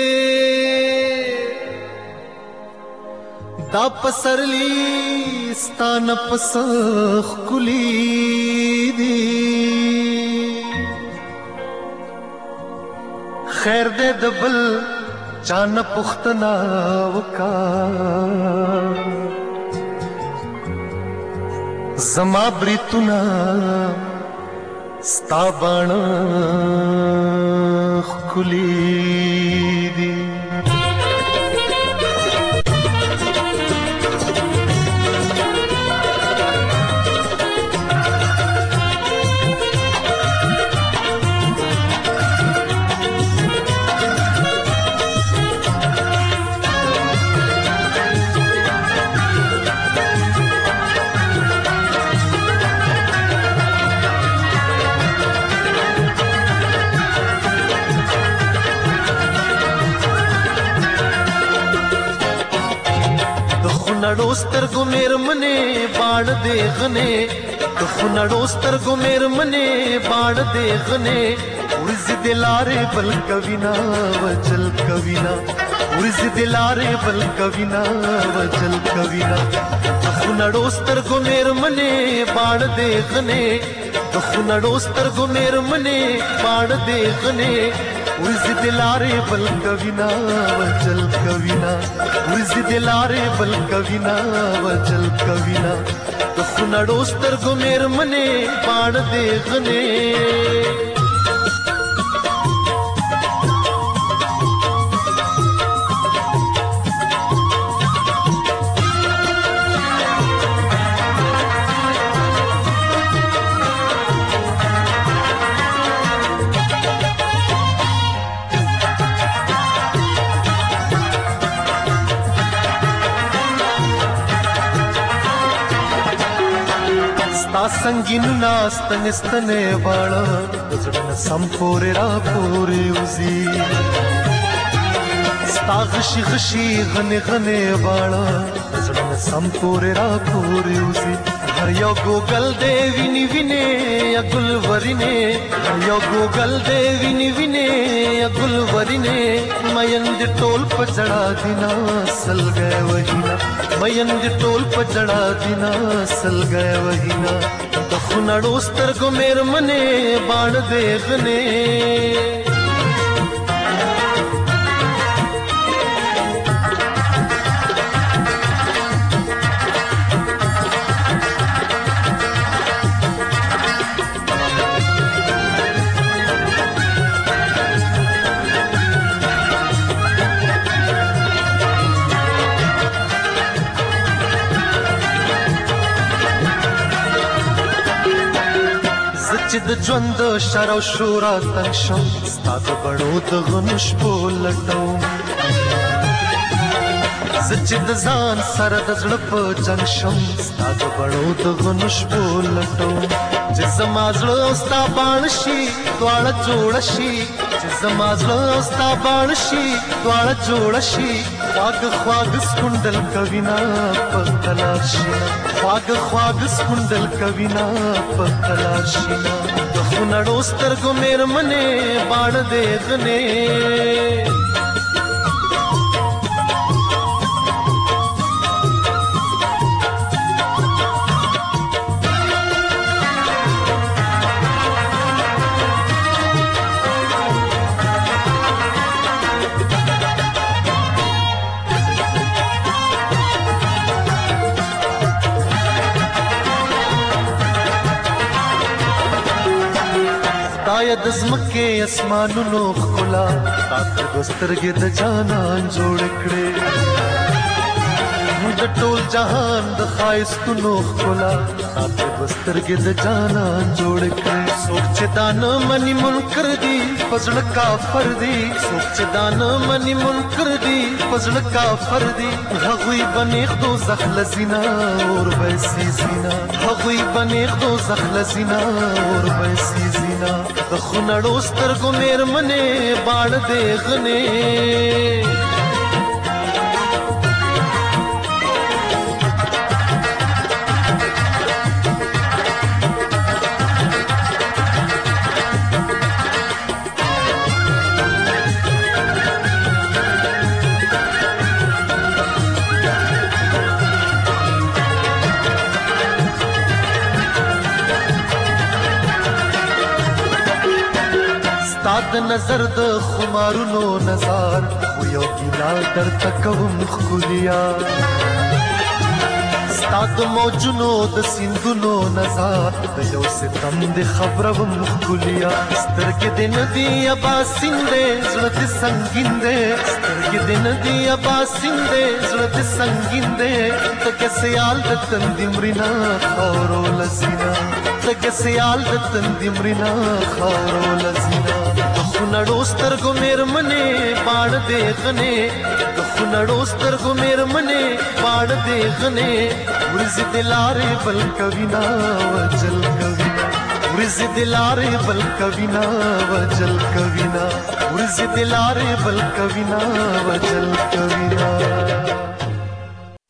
دا پسرلی ستان پسخ کلی دی خیر دې دبل چانه پختنا وکا زما بریتونا ستا باڼه ښکلي دي خونړو سترګو مېرمنې باڼ دې غنې د خونړو سترګو مېرمنې باڼ دې غنې ورځ دې لارې بل کوینا وجل کوینا ورځ دې لارې بل کوینا وجل کوینا د خونړو سترګو مېرمنې باڼ دې غنې د خونړو سترګو مېرمنې باڼ دې غنې ورځ دې لارې بل کوینا وجل کوینا ورځ دې لارې بل کوینا وجل کوینا د خونړو سترګو مېرمنې باڼ دې غنې संगीन नास्तन स्तने वाला जड़न संपोरे रा पोरे उजी स्ता गशी गशी गने गने वाला जड़न संपोरे रा पोरे उजी हर यो गोगल देवी नि विने या गुलवरिने हर यो गोगल देवी नि विने या गुलवरिने मयंद टोल पचड़ा दिना सल गए वहीना मयंद टोल पचड़ा दिना सल गए वहीना د خونړو سترګو مېرمنې باڼ دې غنې چې د ژوند شر او شورا تنګ شم ستا د بڼو د غنو شپو لټوم زه چې د ځان سره د زړه په جنګ شم ستا د بڼو د غنو شپو لټوم چې زما زړه او ستا باڼ شي دواړه جوړه شي چې زما زړه او ستا باڼ شي دواړه جوړه شي خواږه خواږه سکونډل کوینا په تلار شینا خواږه خواږه سکونډل کوینا په تلار شینا د خونړو سترګو مېرمنې باڼ دې غنې د زمکه اسمانونو ښکلا تا تر سترګې د جانان جوړ کړې د ټول جهان د ښایستونو ښکلا تا تر سترګې د جانان جوړ کړې څوک چې دا نه مني منکر دي په زړه کافر دي څوک چې دا نه مني منکر دي په زړه کافر دي هغوی به نیغ دوزخ له زینا اور به سي زینا هغوی به نیغ دوزخ له زینا اور به سي زینا د خونړو سترګو مېرمنې باڼ دې غنې ستاد نظر د خمارونو نظر خو یو ګیلا درته کوم ښکلیا ستا د موجونو د سیندونو نظر د یو ستم د خبروم ښکلیا سترګې دې نه دي اباسین دې زړه دې سنګین دې سترګې دې نه دي اباسین دې زړه دې سنګین دې ته که سیال د تندې مرینا خاورو لزینا ته که سیال د تندې مرینا خاورو لزینا د خونړو سترګو مېرمنې باڼ دې غنې د خونړو سترګو مېرمنې باڼ دې غنې ورځې د لارې بل کوینا وجل کوینا ورځې د لارې بل کوینا وجل کوینا ورځې د لارې بل کوینا وجل کوینا